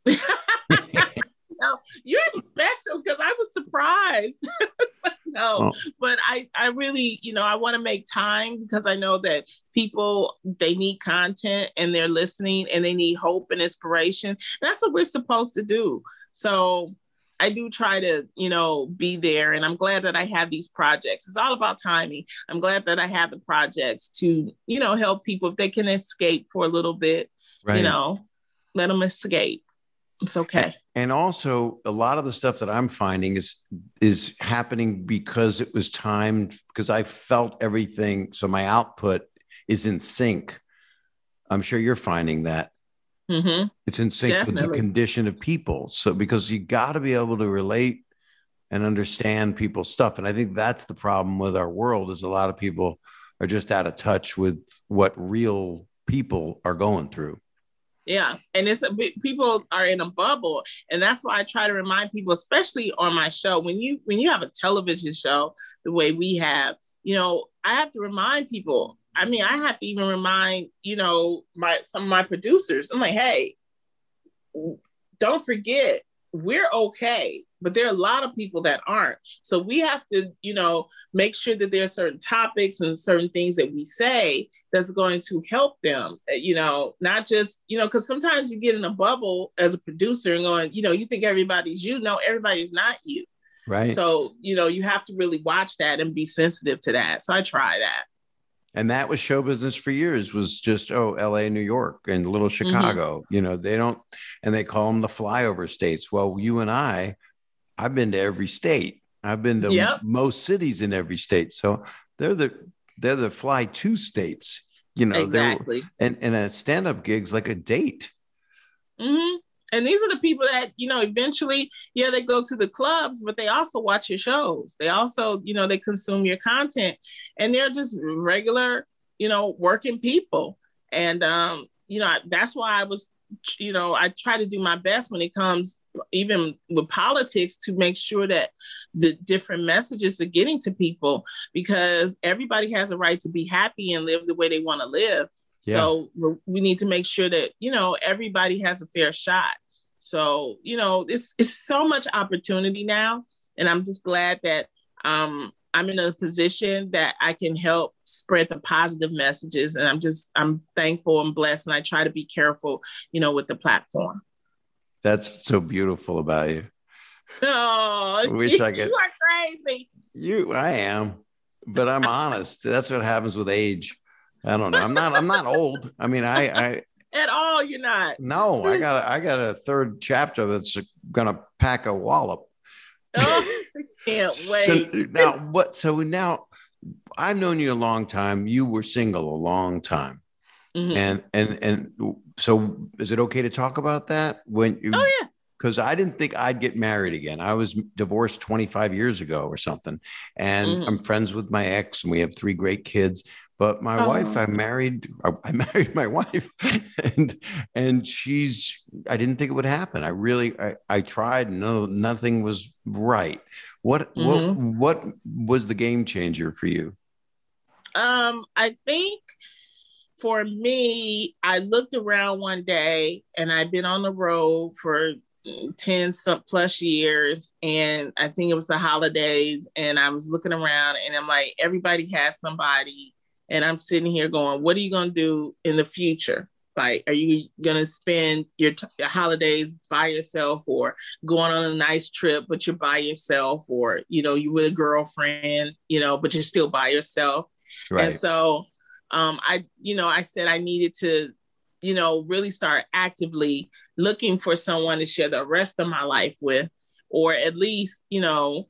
No, you're special because I was surprised. No, Well, but I, I really, you know, I want to make time because I know that people, they need content and they're listening and they need hope and inspiration. That's what we're supposed to do. So I do try to, you know, be there, and I'm glad that I have these projects. It's all about timing. I'm glad that I have the projects to, you know, help people if they can escape for a little bit, you right. know, let them escape. It's okay. And also a lot of the stuff that I'm finding is is happening because it was timed, because I felt everything. So my output is in sync. I'm sure you're finding that. Mm-hmm. It's in sync with the Definitely. condition of people. So because you got to be able to relate and understand people's stuff. And I think that's the problem with our world, is a lot of people are just out of touch with what real people are going through. Yeah. And it's a bit, people are in a bubble. And that's why I try to remind people, especially on my show, when you when you have a television show the way we have, you know, I have to remind people. I mean, I have to even remind, you know, my some of my producers. I'm like, hey, don't forget, we're okay. But there are a lot of people that aren't. So we have to, you know, make sure that there are certain topics and certain things that we say that's going to help them, you know, not just, you know, because sometimes you get in a bubble as a producer and going, you know, you think everybody's you. No, everybody's not you. Right. So, you know, you have to really watch that and be sensitive to that. So I try that. And that was show business for years, was just, oh, L A, New York, and little Chicago. Mm-hmm. You know, they don't, and they call them the flyover states. Well, you and I, I've been to every state. I've been to yep. most cities in every state. So they're the, they're the fly to states, you know, exactly. And, and a stand-up gig's like a date. Mm-hmm. And these are the people that, you know, eventually, yeah, they go to the clubs, but they also watch your shows. They also, you know, they consume your content, and they're just regular, you know, working people. And, um, you know, that's why I was, you know, I try to do my best when it comes, even with politics, to make sure that the different messages are getting to people, because everybody has a right to be happy and live the way they want to live. So yeah. we need to make sure that, you know, everybody has a fair shot. So, you know, it's, it's so much opportunity now. And I'm just glad that um, I'm in a position that I can help spread the positive messages. And I'm just, I'm thankful and blessed. And I try to be careful, you know, with the platform. That's so beautiful about you. Oh, I wish you, I could. You are crazy. You, I am, but I'm honest. That's what happens with age. I don't know. I'm not, I'm not old. I mean, I, I, at all. You're not. No, I got, a, I got a third chapter that's going to pack a wallop. Oh, I can't wait. So now what? So now I've known you a long time. You were single a long time. Mm-hmm. And, and, and so is it okay to talk about that when you, oh yeah. Because I didn't think I'd get married again. I was divorced twenty-five years ago or something. And mm-hmm. I'm friends with my ex, and we have three great kids. But my oh. wife, I married, I married my wife, and and she's, I didn't think it would happen. I really, I, I tried. No, nothing was right. What, mm-hmm. what, what was the game changer for you? Um, I think for me, I looked around one day, and I'd been on the road for ten plus years. And I think it was the holidays, and I was looking around, and I'm like, everybody has somebody. And I'm sitting here going, what are you going to do in the future? Like, are you going to spend your, t- your holidays by yourself, or going on a nice trip, but you're by yourself, or, you know, you with a girlfriend, you know, but you're still by yourself. Right. And so um, I, you know, I said I needed to, you know, really start actively looking for someone to share the rest of my life with, or at least, you know,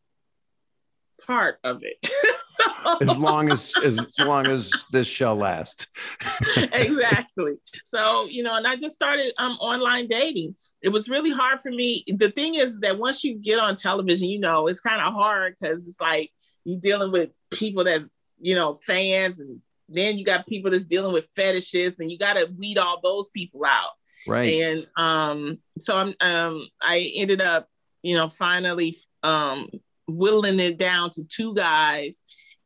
part of it. So, as long as as long as this shall last. Exactly. So, you know, and I just started um online dating. It was really hard for me. The thing is that once you get on television, you know, it's kind of hard, because it's like you're dealing with people that's, you know, fans, and then you got people that's dealing with fetishes, and you got to weed all those people out. Right. And um, so I'm um I ended up, you know, finally um, whittling it down to two guys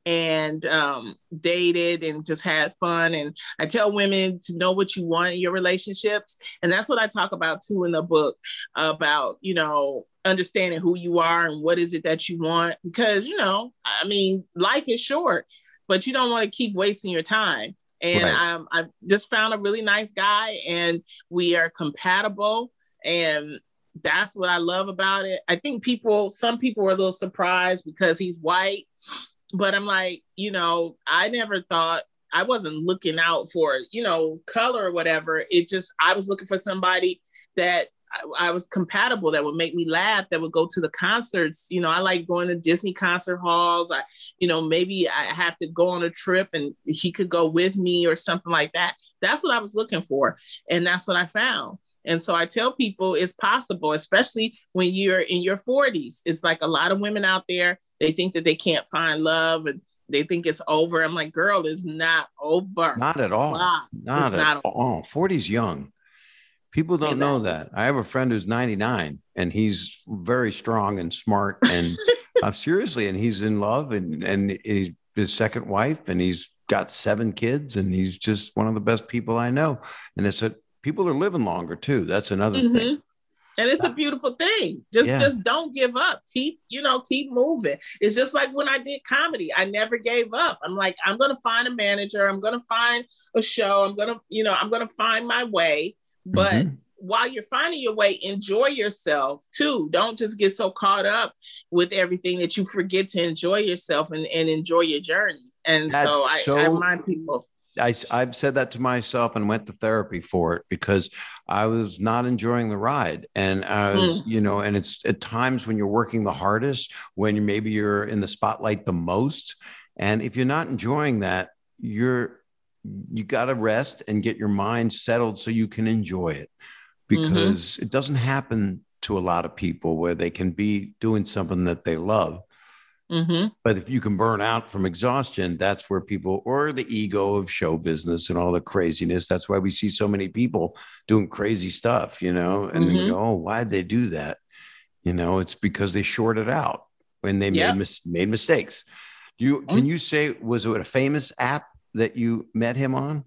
and um, dated and just had fun. And I tell women to know what you want in your relationships. And that's what I talk about too in the book, about, you know, understanding who you are and what is it that you want. Because, you know, I mean, life is short, but you don't want to keep wasting your time. And right. um, I just found a really nice guy, and we are compatible. And that's what I love about it. I think people, some people were a little surprised because he's white, but I'm like, you know, I never thought, I wasn't looking out for, you know, color or whatever. It just, I was looking for somebody that I, I was compatible, that would make me laugh, that would go to the concerts. You know, I like going to Disney concert halls. I, you know, maybe I have to go on a trip and he could go with me or something like that. That's what I was looking for. And that's what I found. And so I tell people it's possible, especially when you're in your forties. It's like a lot of women out there, they think that they can't find love and they think it's over. I'm like, girl, it's not over. Not at all. Wow. Not it's at not all. forty's young. People don't exactly. know that. I have a friend who's ninety-nine and he's very strong and smart and uh, seriously, and he's in love and, and he's his second wife and he's got seven kids and he's just one of the best people I know. And it's a, people are living longer too. That's another mm-hmm. thing. And it's a beautiful thing. Just, yeah. just don't give up. Keep, you know, keep moving. It's just like when I did comedy, I never gave up. I'm like, I'm going to find a manager. I'm going to find a show. I'm going to, you know, I'm going to find my way. But mm-hmm. while you're finding your way, enjoy yourself too. Don't just get so caught up with everything that you forget to enjoy yourself and, and enjoy your journey. And That's so I, so I remind people. I, I've said that to myself and went to therapy for it because I was not enjoying the ride. And I was, mm. you know, and it's at times when you're working the hardest, when you maybe you're in the spotlight the most. And if you're not enjoying that, you're, you got to rest and get your mind settled so you can enjoy it, because mm-hmm. it doesn't happen to a lot of people where they can be doing something that they love. Mm-hmm. But if you can burn out from exhaustion, that's where people, or the ego of show business and all the craziness. That's why we see so many people doing crazy stuff, you know, and mm-hmm. then we go, oh, why'd they do that? You know, it's because they shorted out when they yep. made, mis- made mistakes. You, mm-hmm. Can you say, was it a famous app that you met him on?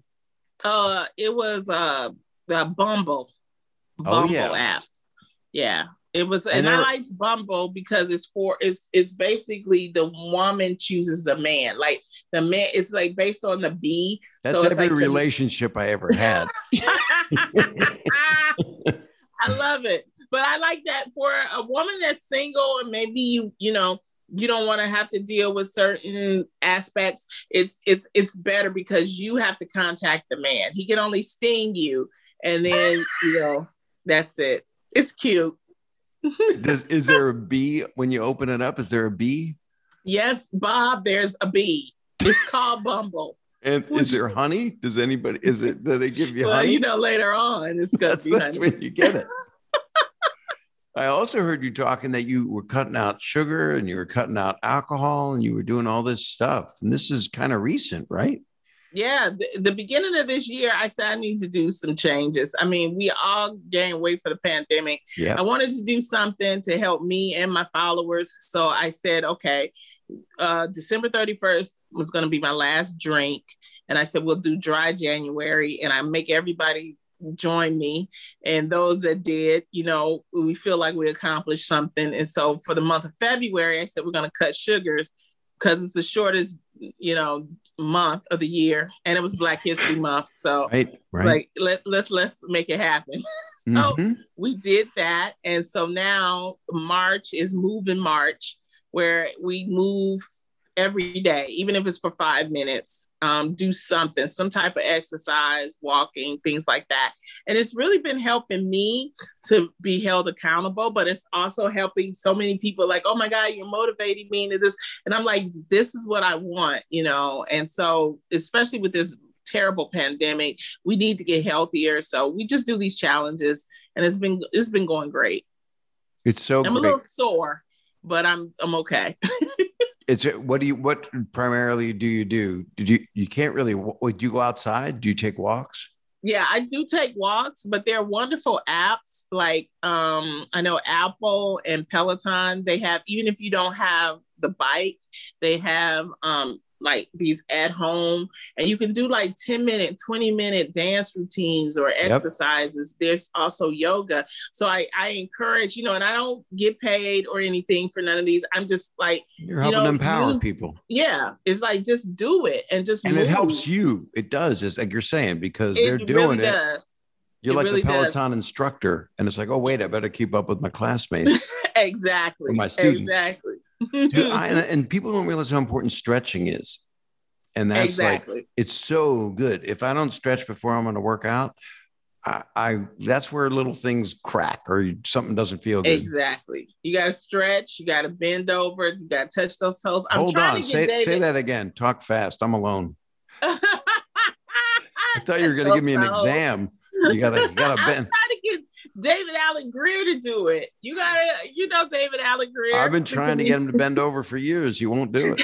Uh, it was uh, the Bumble, Bumble oh, yeah. app. Yeah. It was, and, and I liked Bumble because it's for, it's, it's basically the woman chooses the man. Like the man, it's like based on the bee. That's so every like relationship the, I ever had. I love it. But I like that for a woman that's single and maybe you, you know, you don't want to have to deal with certain aspects. It's, it's, it's better because you have to contact the man. He can only sting you. And then, you know, that's it. It's cute. Does is there a bee when you open it up? Is there a bee? Yes, Bob, there's a bee. It's called Bumble. And is there honey? Does anybody, is it, do they give you well, honey? You know, later on, it's going to be that's honey. When you get it. I also heard you talking that you were cutting out sugar and you were cutting out alcohol and you were doing all this stuff. And this is kind of recent, right? Yeah, the, the beginning of this year, I said I need to do some changes. I mean, we all gained weight for the pandemic. Yeah. I wanted to do something to help me and my followers. So I said, okay, uh, December thirty-first was going to be my last drink. And I said, we'll do dry January. And I make everybody join me. And those that did, you know, we feel like we accomplished something. And so for the month of February, I said, we're going to cut sugars because it's the shortest, you know, month of the year, and it was Black History Month. So right, right. like let, let's let's make it happen. so mm-hmm. we did that. And so now March is Moving March, where we move every day, even if it's for five minutes, um, do something, some type of exercise, walking, things like that. And it's really been helping me to be held accountable, but it's also helping so many people like, oh my God, you're motivating me into this. And I'm like, this is what I want, you know? And so, especially with this terrible pandemic, we need to get healthier. So we just do these challenges and it's been, it's been going great. It's so I'm great. a little sore, but I'm, I'm okay. It's what do you, what primarily do you do? Did you, you can't really, would you go outside? Do you take walks? Yeah, I do take walks, but there are wonderful apps like um, I know Apple and Peloton. They have, even if you don't have the bike, they have um, like these at home, and you can do like ten minute, twenty minute dance routines or Yep. exercises. There's also yoga. So I, I encourage, you know, and I don't get paid or anything for none of these. I'm just like, You're you helping know, empower you, people. yeah, it's like just do it and just And move. it helps you. It does, it's like you're saying, because they're It doing really it. does. You're It like really the does. Peloton instructor. And it's like, oh, wait, I better keep up with my classmates. Exactly. Or my students. Exactly. Dude, I, and, and people don't realize how important stretching is. And that's Exactly. like, it's so good. If I don't stretch before I'm going to work out, I, I that's where little things crack or something doesn't feel good. Exactly. You got to stretch. You got to bend over. You got to touch those toes. I'm Hold trying on. to Say, get David. say that again. Talk fast. I'm alone. I thought you were going to so give me an so. exam. You gotta, you gotta I'm bend. trying to get David Allen Greer to do it. You gotta, you know, David Allen Greer. I've been trying to get him to bend over for years. He won't do it.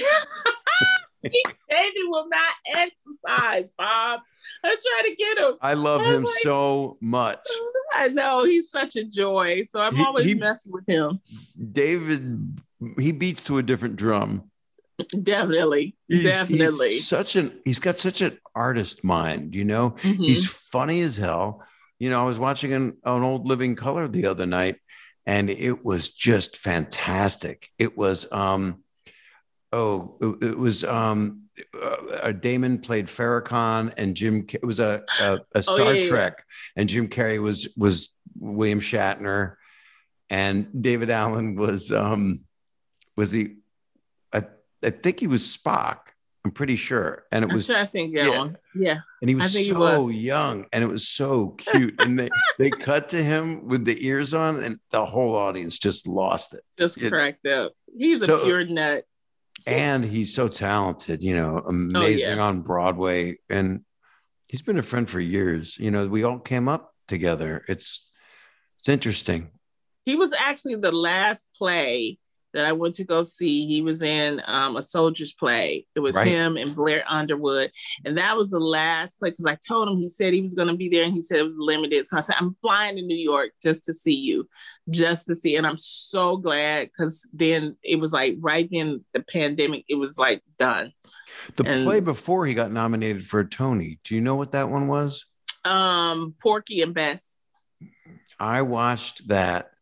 David will not exercise, Bob. I'm trying to get him. I love I'm him like, so much. I know he's such a joy. So I'm He- always he- messing with him. David, he beats to a different drum. Definitely. He's, Definitely. he's such an he's got such an artist mind, you know. Mhm. He's funny as hell. You know, I was watching an, an old Living Color the other night, and it was just fantastic. It was um oh, it, it was um uh, Damon played Farrakhan, and Jim it was a a, a Star Oh, yeah, Trek, and Jim Carrey was was William Shatner, and David Allen was um was he I, I think he was Spock. I'm pretty sure. And it I'm was trying to think that yeah. one. Yeah. And he I was think he so was. young, and it was so cute. And they they cut to him with the ears on, and the whole audience just lost it. Just It- cracked up. He's So- a pure nut. And he's so talented, you know, amazing yeah. on Broadway. And he's been a friend for years. You know, we all came up together. It's it's interesting. He was actually the last play that I went to go see. He was in um, A Soldier's Play. It was Right. him and Blair Underwood. And that was the last play because I told him, he said he was going to be there and he said it was limited. So I said, I'm flying to New York just to see you, just to see. And I'm so glad because then it was like right in the pandemic, it was like done. The And- play before he got nominated for a Tony. Do you know what that one was? Um, Porky and Bess. I watched that.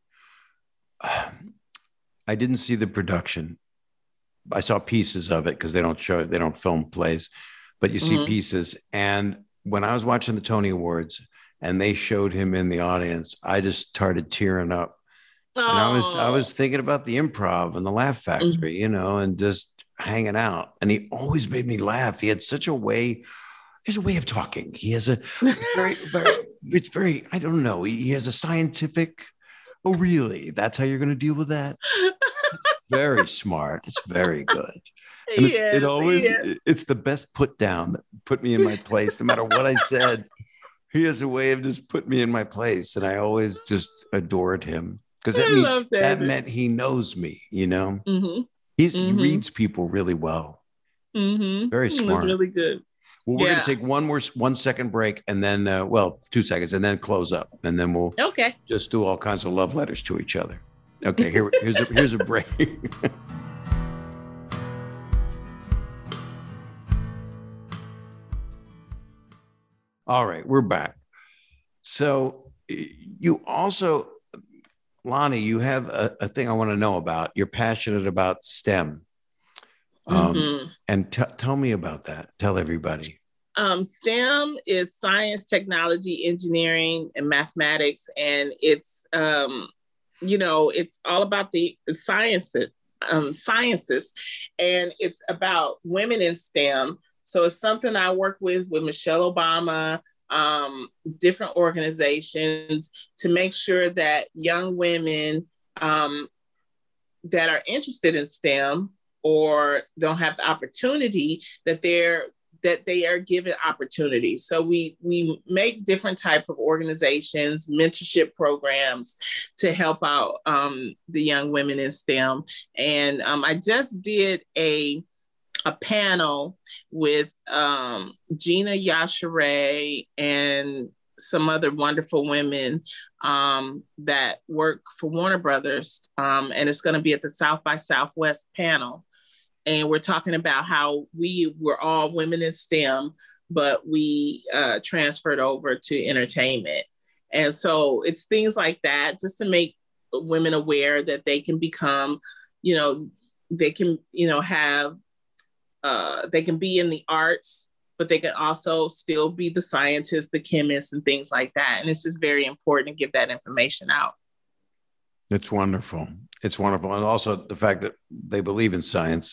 I didn't see the production. I saw pieces of it because they don't show, they don't film plays, but you see Mhm. pieces. And when I was watching the Tony Awards and they showed him in the audience, I just started tearing up. And I was, I Oh. was thinking about the Improv and the Laugh Factory, you know, and just hanging out. And he always made me laugh. He had such a way, he has a way of talking. He has a very, very, it's very, I don't know. He, he has a scientific, oh, really? That's how you're going to deal with that? Very smart. It's very good. And it's, Yes, it always, yes. it's the best put down that put me in my place, no matter what I said. He has a way of just put me in my place. And I always just adored him because that I means love that David. meant he knows me, you know, Mm-hmm. he's, Mhm. he reads people really well. Mm-hmm. Very It was smart. really good. Well, we're Yeah. going to take one more, one second break and then, uh, well, two seconds and then close up. And then we'll Okay. just do all kinds of love letters to each other. Okay, here, here's a, here's a break. All right, we're back. So you also, Lonnie, you have a, a thing I want to know about. You're passionate about STEM. Um, Mhm. And t- tell me about that. Tell everybody. Um, STEM is science, technology, engineering, and mathematics, and it's um, you know it's all about the sciences, um, sciences, and it's about women in STEM. So it's something I work with with Michelle Obama, um, different organizations to make sure that young women um, that are interested in STEM or don't have the opportunity that they're that they are given opportunities. So we we make different type of organizations, mentorship programs to help out um, the young women in STEM. And um, I just did a a panel with um, Gina Yashere and some other wonderful women um, that work for Warner Brothers. Um, and it's going to be at the South by Southwest panel. And we're talking about how we were all women in STEM, but we uh, transferred over to entertainment. And so it's things like that, just to make women aware that they can become, you know, they can, you know, have, uh, they can be in the arts, but they can also still be the scientists, the chemists, and things like that. And it's just very important to give that information out. It's wonderful. It's wonderful. And also the fact that they believe in science.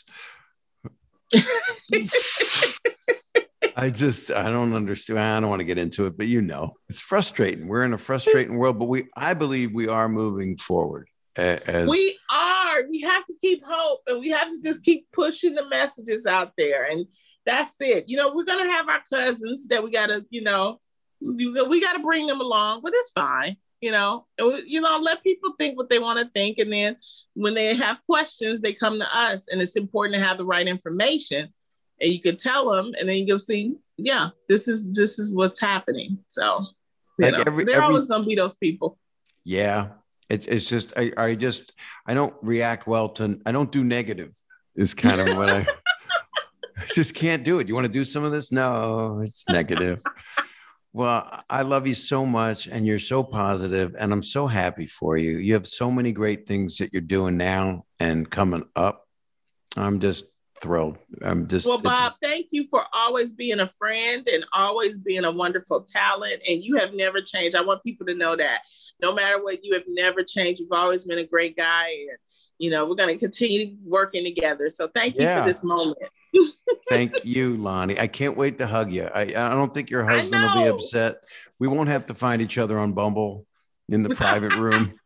I just, I don't understand. I don't want to get into it, but you know, it's frustrating. We're in a frustrating world, but we, I believe we are moving forward. As... We are. We have to keep hope, and we have to just keep pushing the messages out there. And that's it. You know, we're going to have our cousins that we got to, you know, we, we got to bring them along, but it's fine. You know, you know, let people think what they want to think. And then when they have questions, they come to us, and it's important to have the right information, and you can tell them, and then you'll see, yeah, this is, this is what's happening. So, you like know, every, they're every, always going to be those people. Yeah. It, it's just, I, I just, I don't react well to, I don't do negative is kind of what I, I just can't do it. You want to do some of this? No, it's negative. Well, I love you so much, and you're so positive, and I'm so happy for you. You have so many great things that you're doing now and coming up. I'm just thrilled. I'm just well, Bob. Just, thank you for always being a friend and always being a wonderful talent. And you have never changed. I want people to know that no matter what, you have never changed. You've always been a great guy, and you know we're going to continue working together. So thank you yeah. for this moment. Thank you, Lonnie. I can't wait to hug you. I, I don't think your husband will be upset. We won't have to find each other on Bumble in the private room.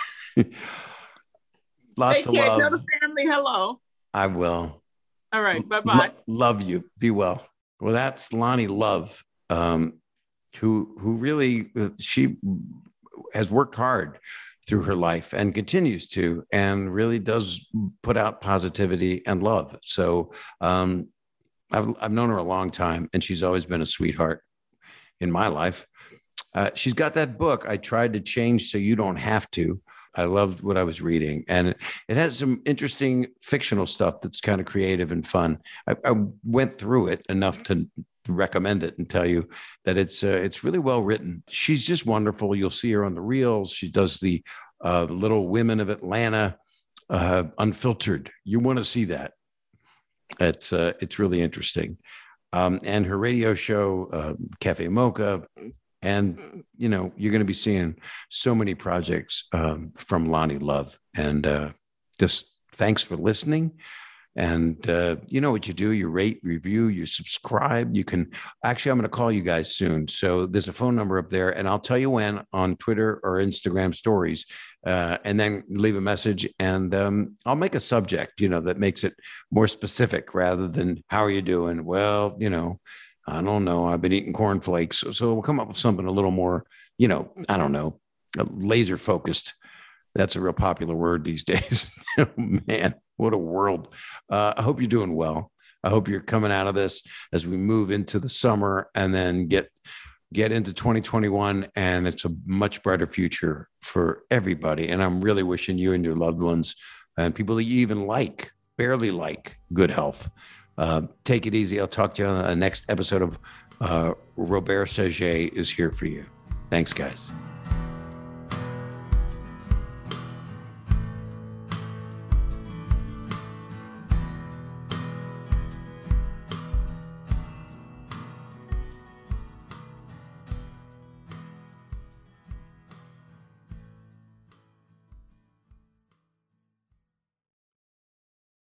Lots Take of care. love. Tell the family hello. I will. All right. Bye-bye. Lo- love you. Be well. Well, that's Lonnie Love, um, who who really, she has worked hard through her life and continues to, and really does put out positivity and love. So um, I've, I've known her a long time, and she's always been a sweetheart in my life. Uh, she's got that book, I Tried to Change So You Don't Have to. I loved what I was reading, and it, it has some interesting fictional stuff that's kind of creative and fun. I, I went through it enough to recommend it and tell you that it's uh, it's really well written. She's just wonderful. You'll see her on the reels. She does the uh, Little Women of Atlanta uh, Unfiltered. You want to see that. It's uh, it's really interesting. Um, and her radio show, uh, Cafe Mocha. And, you know, you're going to be seeing so many projects um, from Lonnie Love. And uh, just thanks for listening. And uh, you know what you do, you rate, review, you subscribe. You can actually, I'm going to call you guys soon. So there's a phone number up there, and I'll tell you when on Twitter or Instagram stories, uh, and then leave a message, and um, I'll make a subject, you know, that makes it more specific rather than how are you doing? Well, you know, I don't know. I've been eating cornflakes. So, so we'll come up with something a little more, you know, I don't know, laser focused. That's a real popular word these days. Oh, man, what a world. Uh, I hope you're doing well. I hope you're coming out of this as we move into the summer and then get get into twenty twenty-one. And it's a much brighter future for everybody. And I'm really wishing you and your loved ones and people that you even like, barely like, good health. Uh, take it easy. I'll talk to you on the next episode of uh, Robert Saget is here for you. Thanks, guys.